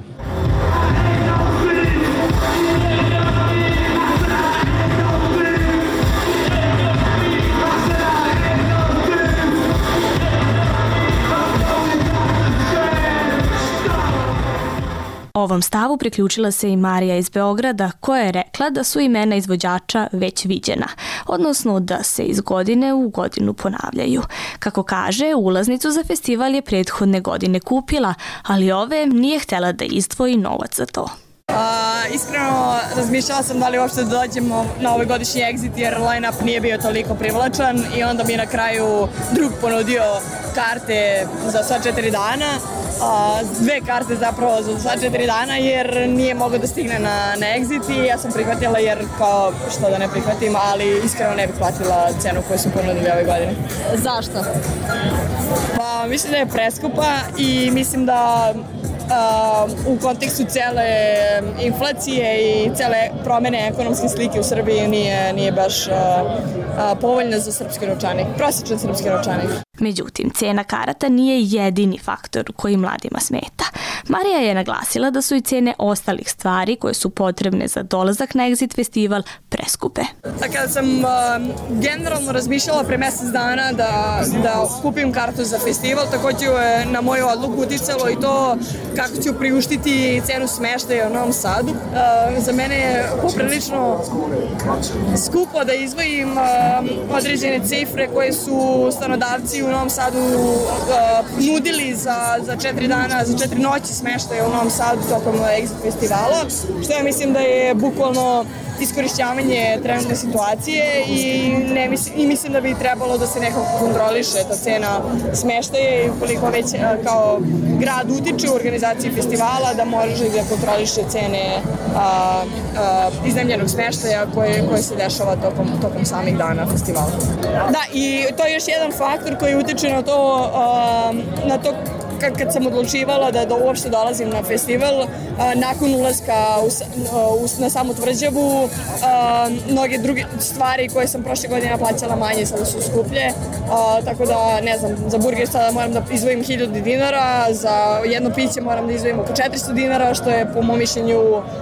Ovom stavu priključila se i Marija iz Beograda, koja je rekla da su imena izvođača već viđena, odnosno da se iz godine u godinu ponavljaju. Kako kaže, ulaznicu za festival je prethodne godine kupila, ali ove nije htela da izdvoji novac za to. Iskreno razmišljala sam da li uopšte dođemo na ovaj godišnji Exit jer line-up nije bio toliko privlačan i onda mi na kraju drug ponudio karte za sva 4 dana, 2 karte zapravo za sva 4 dana jer nije mogao da stigne na Exit i ja sam prihvatila jer kao što da ne prihvatim, ali iskreno ne bih platila cenu koju su ponudili ove godine. Zašto? Pa mislim da je preskupa i mislim da u kontekstu cele inflacije i cele promene ekonomske slike u Srbiji nije baš povoljna za srpski novčanik, prosječan srpski novčanik. Međutim, cena karata nije jedini faktor koji mladima smeta. Marija je naglasila da su i cene ostalih stvari koje su potrebne za dolazak na Exit festival preskupe. Kada sam generalno razmišljala pre mesec dana da kupim kartu za festival, takođe je na moju odluku uticalo i to kako ću priuštiti cenu smeštaja u Novom Sadu. Za mene je poprilično skupo da izdvojim određene cifre koje su stanodavci u Novom Sadu nudili za 4 dana, za 4 noći smeštaja u Novom Sadu tokom Exit festivala, što ja mislim da je bukvalno iskorišćavanje trenutne situacije i mislim da bi trebalo da se nekako kontroliše ta cena smeštaja i ukoliko već kao grad utiče u organizaciji festivala da može da kontroliše cene iznajmljenog smeštaja koje se dešava tokom samih dana festivala. Da, i to je još jedan faktor koji utiče na to kad sam odlučivala da uopšte dolazim na festival, nakon ulaska na samu tvrđavu, mnoge druge stvari koje sam prošle godine plaćala manje sada su skuplje, tako da ne znam, za burger sada moram da izdvojim 1000 dinara, za jedno piće moram da izdvojim oko 400 dinara, što je po mom mišljenju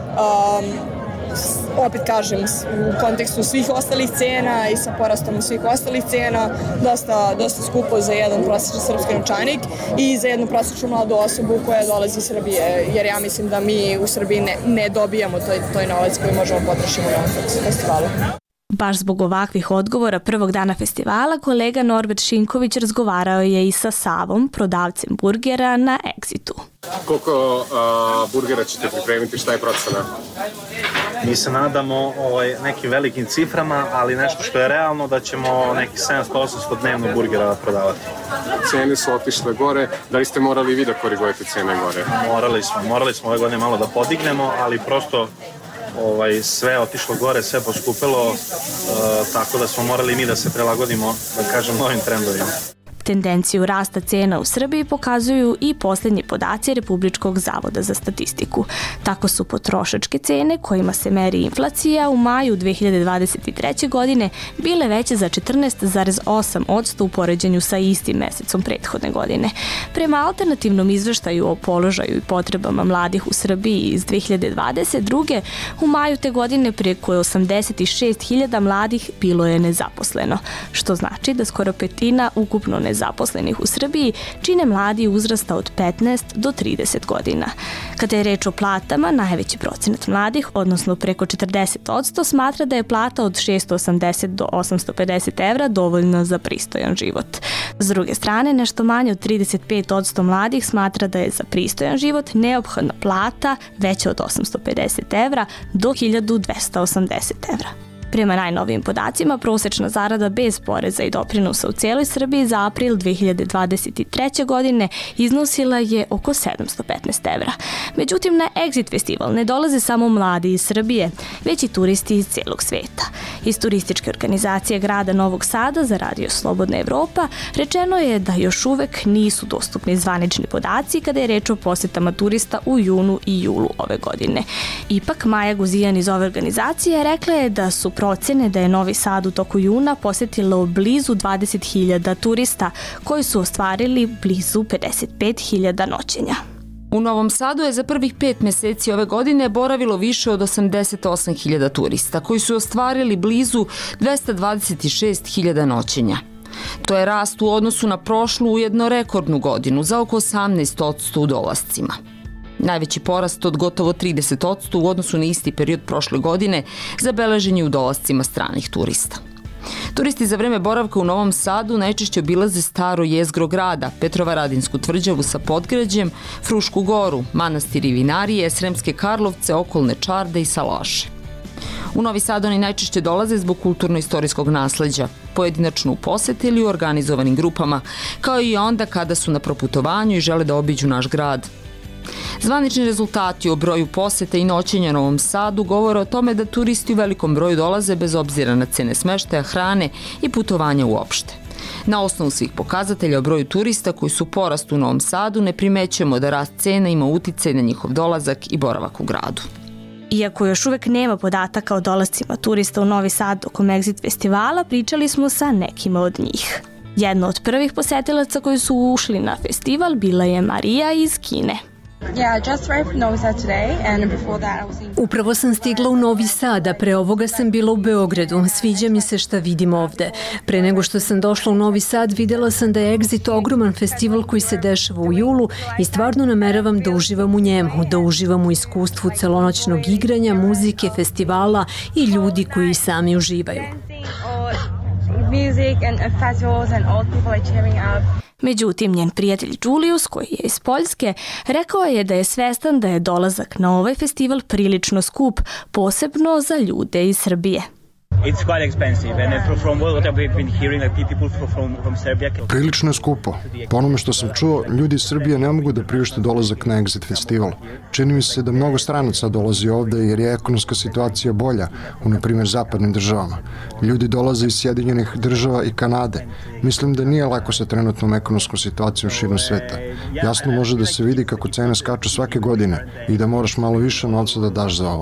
opet kažem, u kontekstu svih ostalih cena i sa porastom svih ostalih cena, dosta skupo za jedan prosječan srpski novčanik i za jednu prosječnu mladu osobu koja dolazi iz Srbije, jer ja mislim da mi u Srbiji ne dobijamo toj novac koji možemo potrošiti na ovom festivalu. Baš zbog ovakvih odgovora prvog dana festivala, kolega Norbert Šinković razgovarao je i sa Savom, prodavcem burgera na Exitu. Koliko burgera ćete pripremiti, šta je procena? Mi se nadamo nekim velikim ciframa, ali nešto što je realno da ćemo neki 700-800 dnevno burgera prodavati. Cene su otišle gore, da li ste morali vi da korigujete cene gore? Morali smo ove godine malo da podignemo, ali prosto sve je otišlo gore, sve poskupilo, tako da smo morali mi da se prilagodimo, da kažem, novim trendovima. Tendenciju rasta cena u Srbiji pokazuju i posljednji podaci Republičkog zavoda za statistiku. Tako su potrošačke cene kojima se meri inflacija u maju 2023. godine bile veće za 14,8% u poređenju sa istim mesecom prethodne godine. Prema alternativnom izveštaju o položaju i potrebama mladih u Srbiji iz 2022. u maju te godine preko 86.000 mladih bilo je nezaposleno, što znači da skoro petina ukupno nezaposleno zaposlenih u Srbiji čine mladi uzrasta od 15 do 30 godina. Kada je reč o platama, najveći procenat mladih, odnosno preko 40%, smatra da je plata od 680 do 850 evra dovoljna za pristojan život. S druge strane, nešto manje od 35% mladih smatra da je za pristojan život neophodna plata veća od 850 evra do 1280 evra. Prema najnovijim podacima, prosečna zarada bez poreza i doprinosa u cijeloj Srbiji za april 2023. godine iznosila je oko 715 evra. Međutim, na Exit festival ne dolaze samo mladi iz Srbije, već i turisti iz cijelog sveta. Iz turističke organizacije grada Novog Sada za Radio Slobodna Evropa rečeno je da još uvek nisu dostupni zvanični podaci kada je reč o posetama turista u junu i julu ove godine. Ipak, Maja Guzijan iz ove organizacije rekla je da su procene da je Novi Sad u toku juna posetilo blizu 20.000 turista koji su ostvarili blizu 55.000 noćenja. U Novom Sadu je za prvih 5 mjeseci ove godine boravilo više od 88.000 turista koji su ostvarili blizu 226.000 noćenja. To je rast u odnosu na prošlu ujedno rekordnu godinu za oko 18% u dolascima. Najveći porast od gotovo 30% u odnosu na isti period prošle godine zabeležen je u dolascima stranih turista. Turisti za vreme boravka u Novom Sadu najčešće obilaze staro jezgro grada, Petrovaradinsku tvrđavu sa Podgrađem, Frušku goru, manastir i vinarije, Sremske Karlovce, okolne Čarde i Salaše. U Novi Sad oni najčešće dolaze zbog kulturno-istorijskog nasleđa, pojedinačno u poseti ili u organizovanim grupama, kao i onda kada su na proputovanju i žele da obiđu naš grad. Zvanični rezultati o broju poseta i noćenja Novom Sadu govore o tome da turisti u velikom broju dolaze bez obzira na cene smeštaja, hrane i putovanja uopšte. Na osnovu svih pokazatelja o broju turista koji su u porastu u Novom Sadu ne primećujemo da rast cena ima uticaj na njihov dolazak i boravak u gradu. Iako još uvek nema podataka o dolascima turista u Novi Sad tokom Exit festivala, pričali smo sa nekima od njih. Jedna od prvih posetilaca koji su ušli na festival bila je Marija iz Kine. Upravo sam stigla u Novi Sad, a pre ovoga sam bila u Beogradu. Sviđa mi se šta vidim ovde. Pre nego što sam došla u Novi Sad, videla sam da je Exit ogroman festival koji se dešava u julu i stvarno nameravam da uživam u njemu, da uživam u iskustvu celonoćnog igranja, muzike, festivala i ljudi koji sami uživaju. Međutim, njen prijatelj Julius, koji je iz Poljske, rekao je da je svestan da je dolazak na ovaj festival prilično skup, posebno za ljude iz Srbije. Prilično je skupo. Po onome što sam čuo, ljudi iz Srbije ne mogu da priušte dolazak na Exit festival. Čini mi se da mnogo stranaca dolazi ovde jer je ekonomska situacija bolja u, na primjer, zapadnim državama. Ljudi dolaze iz Sjedinjenih država i Kanade. Mislim da nije lako sa trenutnom ekonomskom situacijom širom sveta. Jasno može da se vidi kako cene skaču svake godine i da moraš malo više novca da daš za ovo.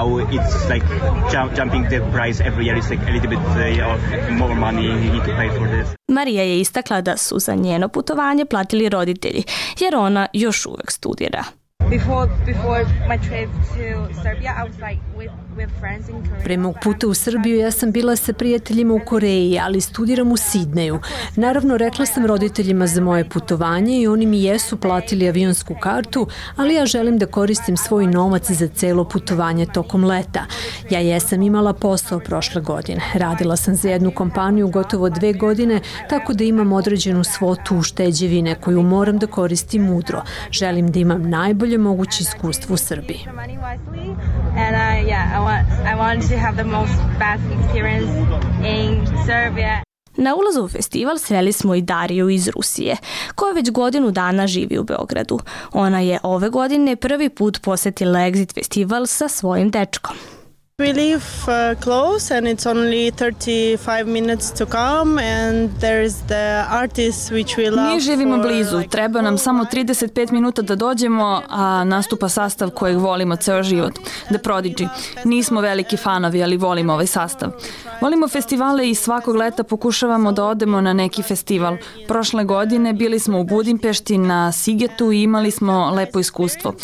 Marija je istakla da su za njeno putovanje platili roditelji, jer ona još uvek studira. Pre mog puta u Srbiju ja sam bila sa prijateljima u Koreji, ali studiram u Sidneju. Naravno, rekla sam roditeljima za moje putovanje i oni mi jesu platili avionsku kartu, ali ja želim da koristim svoj novac za celo putovanje tokom leta. Ja jesam imala posao prošle godine. Radila sam za jednu kompaniju gotovo 2 godine, tako da imam određenu svotu ušteđevine koju moram da koristim mudro. Želim da imam najbolje moguće iskustvo u Srbiji. I want to have the most best experience in Serbia. Na ulazu u festival sreli smo i Dariju iz Rusije, koja već godinu dana živi u Beogradu. Ona je ove godine prvi put posetila Exit festival sa svojim dečkom. We live close and it's only 35 minutes to come and there's the artists which we love. Mi živimo blizu, treba nam samo 35 minuta da dođemo, a nastupa sastav kojeg volimo ceo život, The Prodigy. Nismo veliki fanovi, ali volimo ovaj sastav. Volimo festivale i svakog leta pokušavamo da odemo na neki festival. Prošle godine bili smo u Budimpešti na Sigetu i imali smo lepo iskustvo.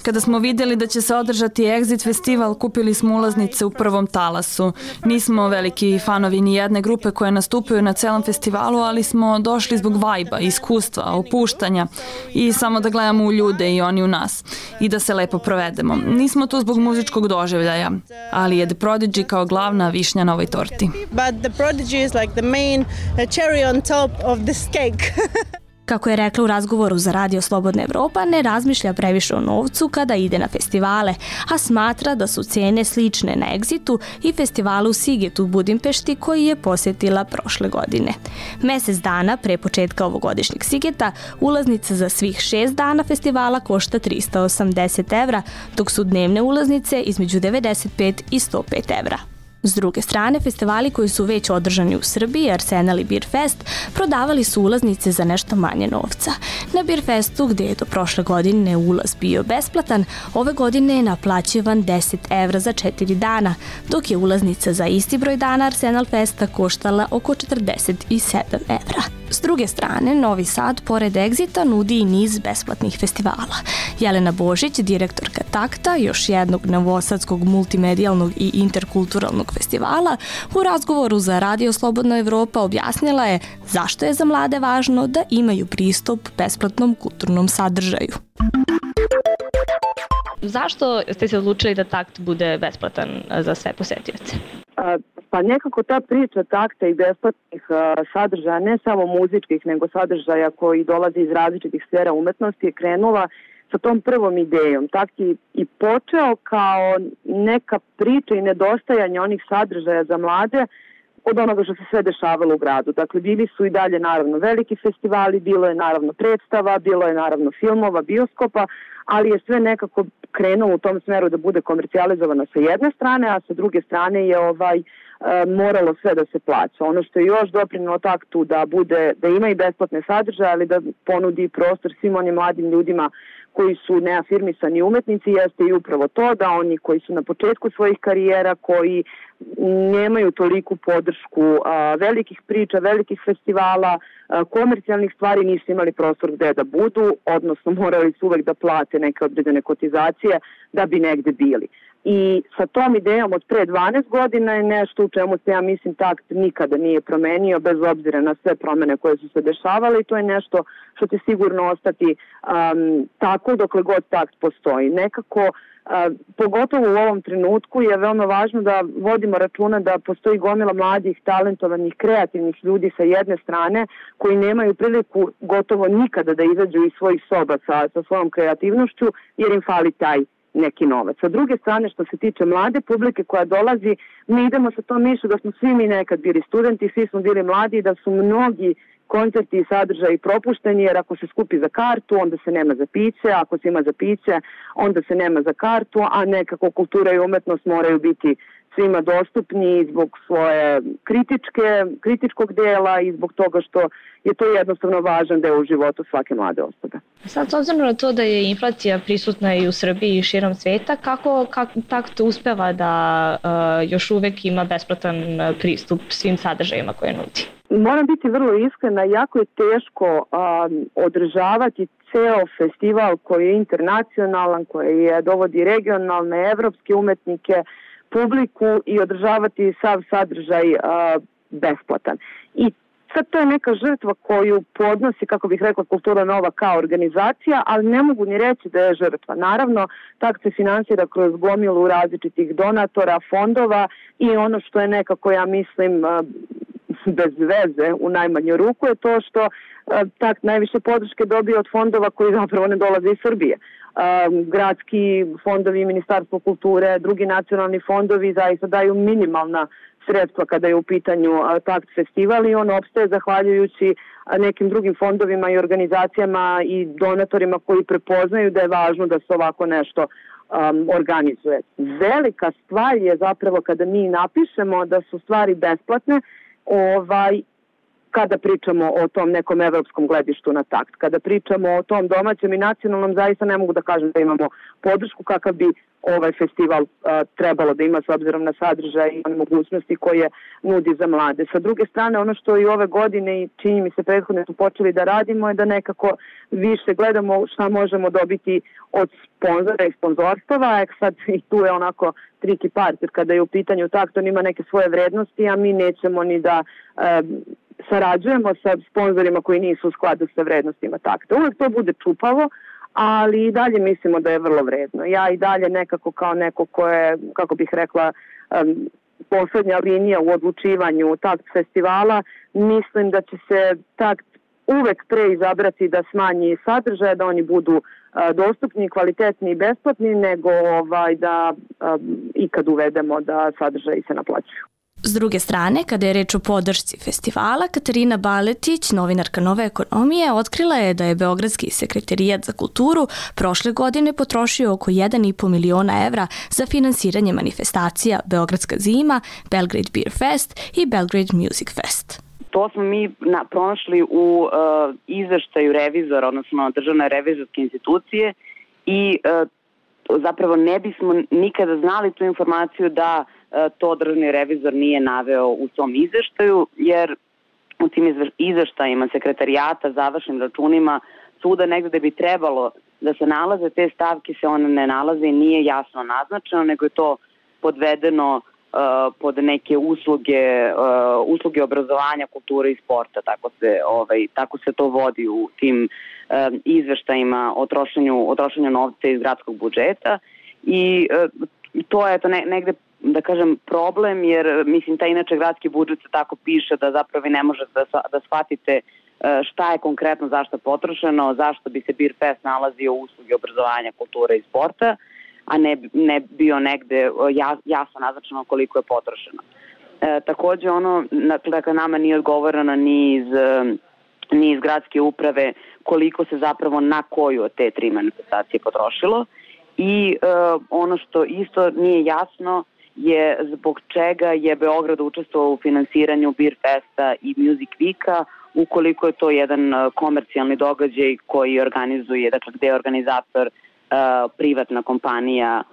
Kada smo vidjeli da će se održati Exit festival, kupili smo ulaznice u prvom talasu. Nismo veliki fanovi ni jedne grupe koje nastupaju na celom festivalu, ali smo došli zbog vajba, iskustva, opuštanja i samo da gledamo u ljude i oni u nas i da se lepo provedemo. Nismo tu zbog muzičkog doživljaja, ali je The Prodigy kao glavna višnja na ovoj torti. But The Prodigy is like the main cherry on top of this cake. Kako je rekla u razgovoru za Radio Slobodna Evropa, ne razmišlja previše o novcu kada ide na festivale, a smatra da su cene slične na Exitu i festivalu Siget u Budimpešti koji je posjetila prošle godine. Mesec dana pre početka ovogodišnjeg Sigeta ulaznica za svih 6 dana festivala košta 380 evra, dok su dnevne ulaznice između 95 i 105 evra. S druge strane, festivali koji su već održani u Srbiji, Arsenal i Beer Fest, prodavali su ulaznice za nešto manje novca. Na Beer Festu, gdje je do prošle godine ulaz bio besplatan, ove godine je naplaćivan 10 evra za 4 dana, dok je ulaznica za isti broj dana Arsenal Festa koštala oko 47 evra. S druge strane, Novi Sad, pored Exita, nudi i niz besplatnih festivala. Jelena Božić, direktorka Takta, još jednog novosadskog multimedijalnog i interkulturalnog festivala, u razgovoru za Radio Slobodna Evropa objasnila je zašto je za mlade važno da imaju pristup besplatnom kulturnom sadržaju. Zašto ste se odlučili da Takt bude besplatan za sve posetioce? Pa nekako ta priča Takta i besplatnih sadržaja, ne samo muzičkih, nego sadržaja koji dolaze iz različitih sfera umetnosti, je krenula sa tom prvom idejom. Takt je i počeo kao neka priča i nedostajanje onih sadržaja za mlade od onoga što se sve dešavalo u gradu. Dakle, bili su i dalje naravno veliki festivali, bilo je naravno predstava, bilo je naravno filmova, bioskopa, ali je sve nekako krenulo u tom smeru da bude komercijalizovano sa jedne strane, a sa druge strane je moralo sve da se plaća. Ono što je još doprinilo Taktu da ima i besplatne sadržaje, ali da ponudi prostor svim onim mladim ljudima koji su neafirmisani umetnici, jeste i upravo to da oni koji su na početku svojih karijera, koji nemaju toliku podršku velikih priča, velikih festivala, komercijalnih stvari, nisu imali prostor gde da budu, odnosno morali su uvek da plate neke određene kotizacije da bi negde bili. I sa tom idejom od pre 12 godina je nešto u čemu se, ja mislim, Takt nikada nije promenio, bez obzira na sve promene koje su se dešavale, i to je nešto što će sigurno ostati tako dokle god Takt postoji. Nekako, pogotovo u ovom trenutku, je veoma važno da vodimo računa da postoji gomila mladih, talentovanih, kreativnih ljudi sa jedne strane koji nemaju priliku gotovo nikada da izađu iz svojih soba sa svojom kreativnošću, jer im fali taj neki novac. Sa druge strane, što se tiče mlade publike koja dolazi, mi idemo sa tom mišlju da smo svi mi nekad bili studenti, svi smo bili mladi i da su mnogi koncerti i sadržaji propušteni, jer ako se skupi za kartu, onda se nema za piće, ako se ima za piće, onda se nema za kartu, a nekako kultura i umetnost moraju biti svima dostupni zbog svoje kritičkog dela i zbog toga što je to jednostavno važan deo u životu svake mlade osobe. Sad, s obzirom na to da je inflacija prisutna i u Srbiji i širom sveta, kako Takt uspeva da još uvek ima besplatan pristup svim sadržajima koje nudi? Moram biti vrlo iskrena, jako je teško održavati ceo festival koji je internacionalan, koji dovodi regionalne, evropske umetnike, publiku, i održavati sav sadržaj besplatan. I sad to je neka žrtva koju podnosi, kako bih rekla, Kultura Nova kao organizacija, ali ne mogu ni reći da je žrtva. Naravno, Takt se finansira kroz gomilu različitih donatora, fondova, i ono što je nekako, ja mislim, bez veze u najmanju ruku, je to što Takt najviše podrške dobije od fondova koji zapravo ne dolaze iz Srbije. Gradski fondovi, Ministarstvo kulture, drugi nacionalni fondovi zaista daju minimalna sredstva kada je u pitanju Takt festival, i on opstaje zahvaljujući nekim drugim fondovima i organizacijama i donatorima koji prepoznaju da je važno da se ovako nešto organizuje. Velika stvar je zapravo kada mi napišemo da su stvari besplatne, kada pričamo o tom nekom evropskom gledištu na takt. Kada pričamo o tom domaćem i nacionalnom, zaista ne mogu da kažem da imamo podršku kakav bi ovaj festival trebalo da ima s obzirom na sadržaj i mogućnosti koje nudi za mlade. Sa druge strane, ono što i ove godine i čini mi se prethodne su počeli da radimo je da nekako više gledamo šta možemo dobiti od sponzora i sponzorstava. Sad i tu je onako tricky part, jer kada je u pitanju takt, on ima neke svoje vrednosti, a mi nećemo ni da sarađujemo sa sponzorima koji nisu u skladu sa vrednostima takta. Uvijek to bude čupavo, ali i dalje mislimo da je vrlo vredno. Ja i dalje nekako kao neko ko je, kako bih rekla, poslednja linija u odlučivanju takt festivala, mislim da će se takt uvek pre izabrati da smanji sadržaje, da oni budu dostupni, kvalitetni i besplatni, nego da ikad uvedemo da sadržaji se naplaćuju. S druge strane, kada je reč o podršci festivala, Katarina Baletić, novinarka Nove ekonomije, otkrila je da je Beogradski sekretarijat za kulturu prošle godine potrošio oko 1,5 miliona evra za finansiranje manifestacija Beogradska zima, Belgrade Beer Fest i Belgrade Music Fest. To smo mi pronašli u izveštaju revizora, odnosno državne revizorske institucije i zapravo ne bismo nikada znali tu informaciju da to državni revizor nije naveo u svom izveštaju, jer u tim izveštajima sekretarijata, završnim računima, svuda negde da bi trebalo da se nalaze te stavke, se one ne nalaze i nije jasno naznačeno, nego je to podvedeno pod neke usluge obrazovanja, kulture i sporta. Tako se to vodi u tim izveštajima o trošenju novca iz gradskog budžeta i to je negde, da kažem, problem, jer mislim taj inače gradski budžet se tako piše da zapravo vi ne možete da shvatite šta je konkretno zašto potrošeno, zašto bi se Beer Fest nalazio u usluge obrazovanja, kulture i sporta, a ne bio negde jasno naznačeno koliko je potrošeno. Takođe dakle, nama nije odgovoreno ni iz gradske uprave koliko se zapravo na koju od te 3 manifestacije potrošilo i ono što isto nije jasno je zbog čega je Beograd učestvovao u finansiranju Beer Festa i Music Weeka, ukoliko je to jedan komercijalni događaj koji organizuje, dakle gde je organizator privatna kompanija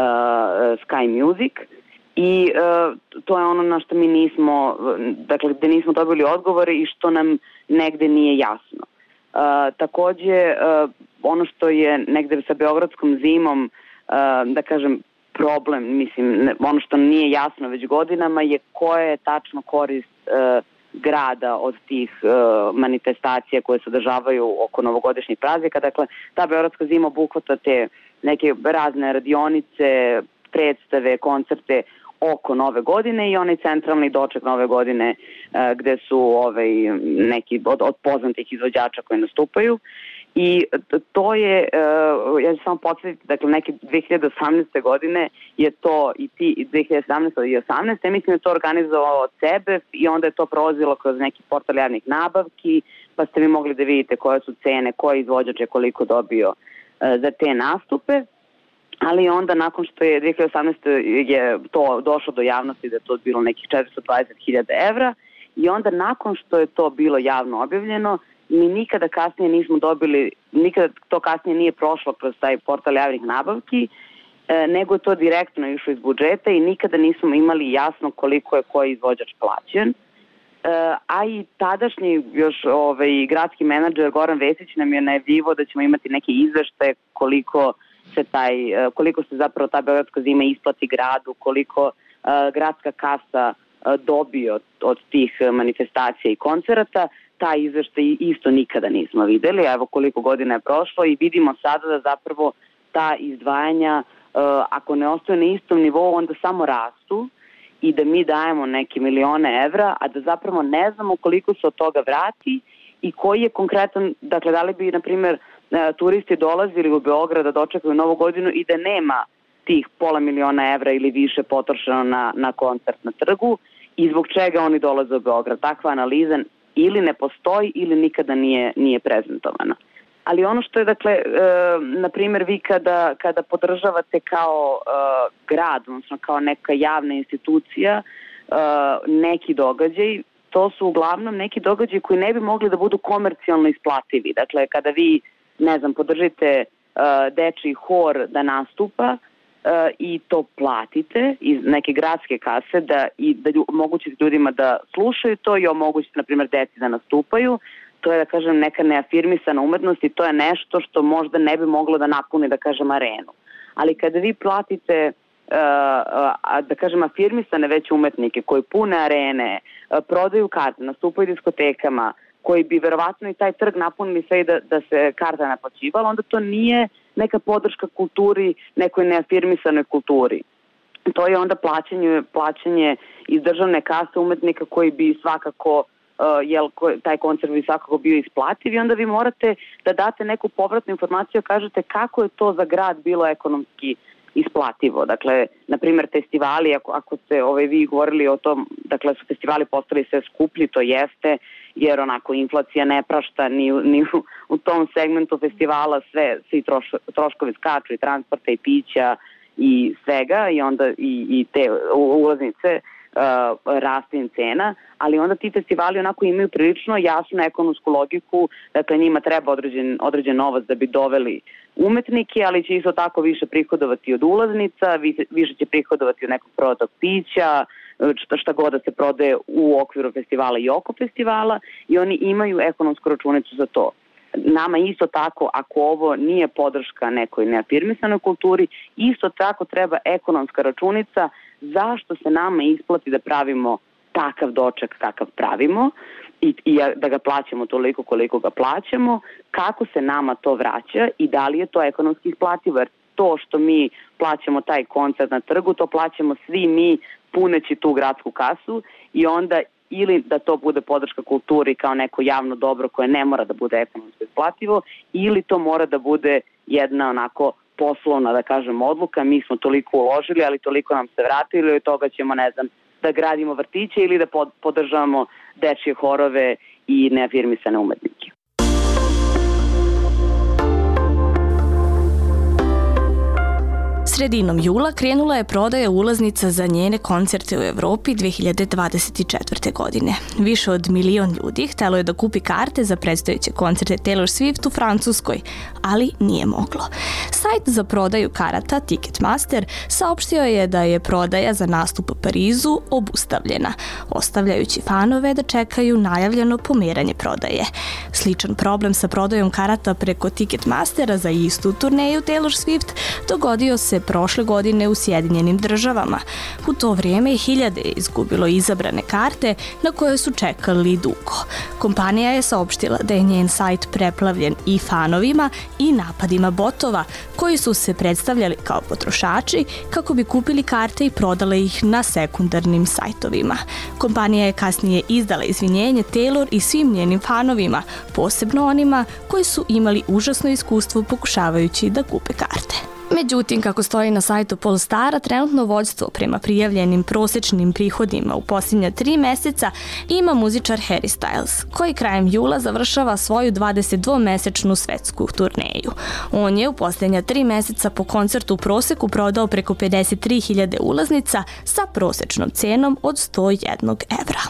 Sky Music i to je ono na što mi nismo, dakle gde nismo dobili odgovore i što nam negde nije jasno. Takođe, ono što je negde sa Beogradskom zimom, da kažem, problem, mislim, ono što nije jasno već godinama je koja je tačno korist grada od tih manifestacija koje se održavaju oko novogodišnjih praznika. Dakle, ta Beogradska zima obuhvata te neke razne radionice, predstave, koncerte oko Nove godine i onaj centralni doček Nove godine gde su neki od poznatih izvođača koji nastupaju. I to je, ja ću samo podsjetiti, dakle neke 2018. godine je to i 2017. i 2018. Mislim da je to organizovao od sebe i onda je to prolazilo kroz neki portal javnih nabavki, pa ste vi mogli da vidite koje su cene, koji izvođač je koliko dobio za te nastupe. Ali onda nakon što je 2018. je to došlo do javnosti da je to bilo nekih 420.000 evra i onda nakon što je to bilo javno objavljeno, mi nikada kasnije nismo dobili, nikada to kasnije nije prošlo kroz taj portal javnih nabavki, nego je to direktno išlo iz budžeta i nikada nismo imali jasno koliko je koji izvođač plaćen. A i tadašnji još gradski menadžer Goran Vesić nam je najavljivao da ćemo imati neke izveštaje koliko se zapravo ta Beogradska zima isplati gradu, koliko gradska kasa dobio od tih manifestacija i koncerata. Taj izveštaj isto nikada nismo videli, evo koliko godina je prošlo i vidimo sada da zapravo ta izdvajanja, ako ne ostaju na istom nivou, onda samo rastu i da mi dajemo neke milione evra, a da zapravo ne znamo koliko se od toga vrati i koji je konkretan, dakle da li bi, na primjer, turisti dolazili u Beograd da dočekaju Novu godinu i da nema tih $500.000 evra ili više potrošeno na koncert na trgu i zbog čega oni dolaze u Beograd. Takva analiza ili ne postoji ili nikada nije prezentovana. Ali ono što je, dakle, na primjer, vi kada podržavate kao grad, odnosno kao neka javna institucija, neki događaj, to su uglavnom neki događaji koji ne bi mogli da budu komercijalno isplativi. Dakle, kada vi, ne znam, podržite dečiji hor da nastupa i to platite iz neke gradske kase da omogućite ljudima da slušaju to i omogućite, na primjer, deci da nastupaju, to je, da kažem, neka neafirmisana umetnost i to je nešto što možda ne bi moglo da napuni, da kažem, arenu. Ali kada vi platite, da kažem, afirmisane već umetnike koji pune arene, prodaju karte, nastupaju diskotekama, koji bi verovatno i taj trg napunili sve i da se karta naplaćivala, onda to nije neka podrška kulturi, nekoj neafirmisanoj kulturi. To je onda plaćanje iz državne kase umetnika koji bi svakako, taj koncert bi svakako bio isplativ i onda vi morate da date neku povratnu informaciju, kažete kako je to za grad bilo ekonomski isplativo. Dakle, na primjer, festivali, ako ste vi govorili o tom, dakle, su festivali postali sve skuplji, to jeste, jer onako inflacija ne prašta ni u tom segmentu festivala, svi troškovi skaču i transporta i pića i svega i onda i te ulaznice raste im cena, ali onda ti festivali onako imaju prilično jasnu ekonomsku logiku, dakle njima treba određen novac da bi doveli umetnike, ali će isto tako više prihodovati od ulaznica, više će prihodovati od nekog prodatog pića, šta god da se prodaje u okviru festivala i oko festivala i oni imaju ekonomsku računicu za to. Nama isto tako, ako ovo nije podrška nekoj neafirmisanoj kulturi, isto tako treba ekonomska računica zašto se nama isplati da pravimo takav doček kakav pravimo i da ga plaćamo toliko koliko ga plaćamo, kako se nama to vraća i da li je to ekonomski isplativo, jer to što mi plaćamo taj koncert na trgu, to plaćamo svi mi puneći tu gradsku kasu i onda ili da to bude podrška kulturi kao neko javno dobro koje ne mora da bude ekonomski isplativo ili to mora da bude jedna onako poslovna, da kažem, odluka, mi smo toliko uložili, ali toliko nam se vratilo i od toga ćemo, ne znam, da gradimo vrtiće ili da podržavamo dečje horove i neafirmisane umetnike. Sredinom jula krenula je prodaja ulaznica za njene koncerte u Evropi 2024. godine. Više od 1 milion ljudi htelo je da kupi karte za predstojeće koncerte Taylor Swift u Francuskoj, ali nije moglo. Sajt za prodaju karata Ticketmaster saopštio je da je prodaja za nastup u Parizu obustavljena, ostavljajući fanove da čekaju najavljeno pomeranje prodaje. Sličan problem sa prodajom karata preko Ticketmastera za istu turneju Taylor Swift dogodio se prošle godine u Sjedinjenim Državama. U to vrijeme hiljade je izgubilo izabrane karte na koje su čekali dugo. Kompanija je saopštila da je njen sajt preplavljen i fanovima i napadima botova koji su se predstavljali kao potrošači kako bi kupili karte i prodale ih na sekundarnim sajtovima. Kompanija je kasnije izdala izvinjenje Taylor i svim njenim fanovima, posebno onima koji su imali užasno iskustvo pokušavajući da kupe karte. Međutim, kako stoji na sajtu Polstara, trenutno vođstvo prema prijavljenim prosječnim prihodima u posljednja 3 meseca ima muzičar Harry Styles, koji krajem jula završava svoju 22-mesečnu svetsku turneju. On je u posljednja 3 meseca po koncertu u proseku prodao preko 53.000 ulaznica sa prosječnom cenom od 101 evra.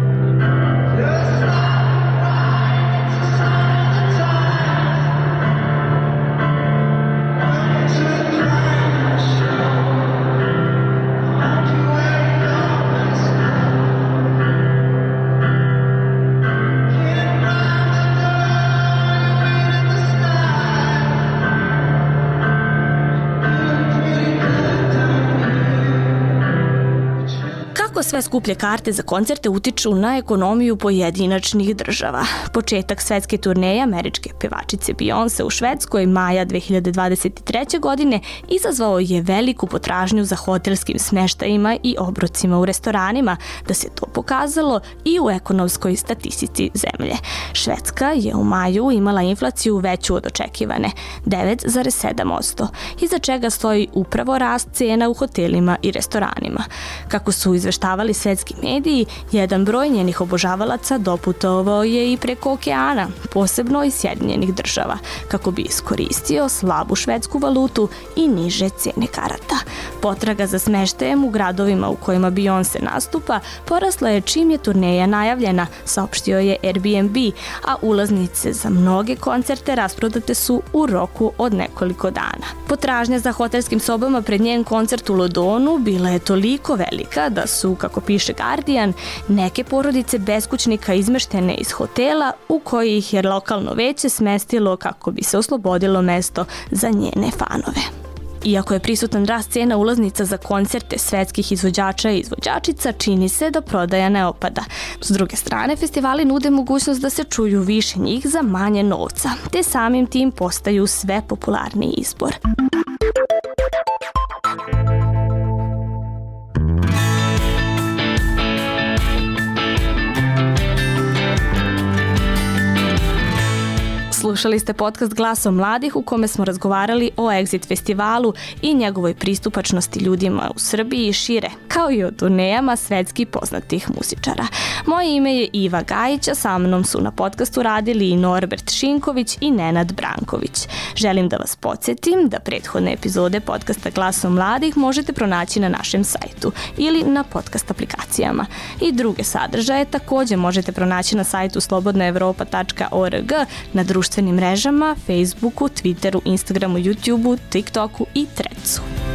Sve skuplje karte za koncerte utiču na ekonomiju pojedinačnih država. Početak svetske turneje američke pevačice Beyoncé u Švedskoj maja 2023. godine izazvao je veliku potražnju za hotelskim smeštajima i obrocima u restoranima, da se to pokazalo i u ekonomskoj statistici zemlje. Švedska je u maju imala inflaciju veću od očekivane, 9,7%, iza čega stoji upravo rast cena u hotelima i restoranima. Kako su izveštavali obećavali svetski mediji, jedan broj njenih obožavalaca doputovao je i preko okeana, posebno iz Sjedinjenih Država, kako bi iskoristio slabu švedsku valutu i niže cene karata. Potraga za smeštajem u gradovima u kojima Beyoncé nastupa porasla je čim je turneja najavljena, saopštio je Airbnb, a ulaznice za mnoge koncerte rasprodate su u roku od nekoliko dana. Potražnja za hotelskim sobama pred njen koncert u Londonu bila je toliko velika da su, kako piše Guardian, neke porodice beskućnika izmeštene iz hotela u koji ih je lokalno veće smestilo kako bi se oslobodilo mesto za njene fanove. Iako je prisutan rast cena ulaznica za koncerte svetskih izvođača i izvođačica, čini se da prodaja ne opada. S druge strane, festivali nude mogućnost da se čuju više njih za manje novca, te samim tim postaju sve popularniji izbor. Slušali ste podcast Glasom mladih u kome smo razgovarali o Exit festivalu i njegovoj pristupačnosti ljudima u Srbiji i šire, kao i o turnejama svetski poznatih muzičara. Moje ime je Iva Gajić, a sa mnom su na podcastu radili i Norbert Šinković i Nenad Branković. Želim da vas podsjetim da prethodne epizode podcasta Glasom mladih možete pronaći na našem sajtu ili na podcast aplikacijama. I druge sadržaje takođe možete pronaći na sajtu slobodnaevropa.org, na društvenim mrežama, Facebooku, Twitteru, Instagramu, YouTubeu, TikToku i Threadsu.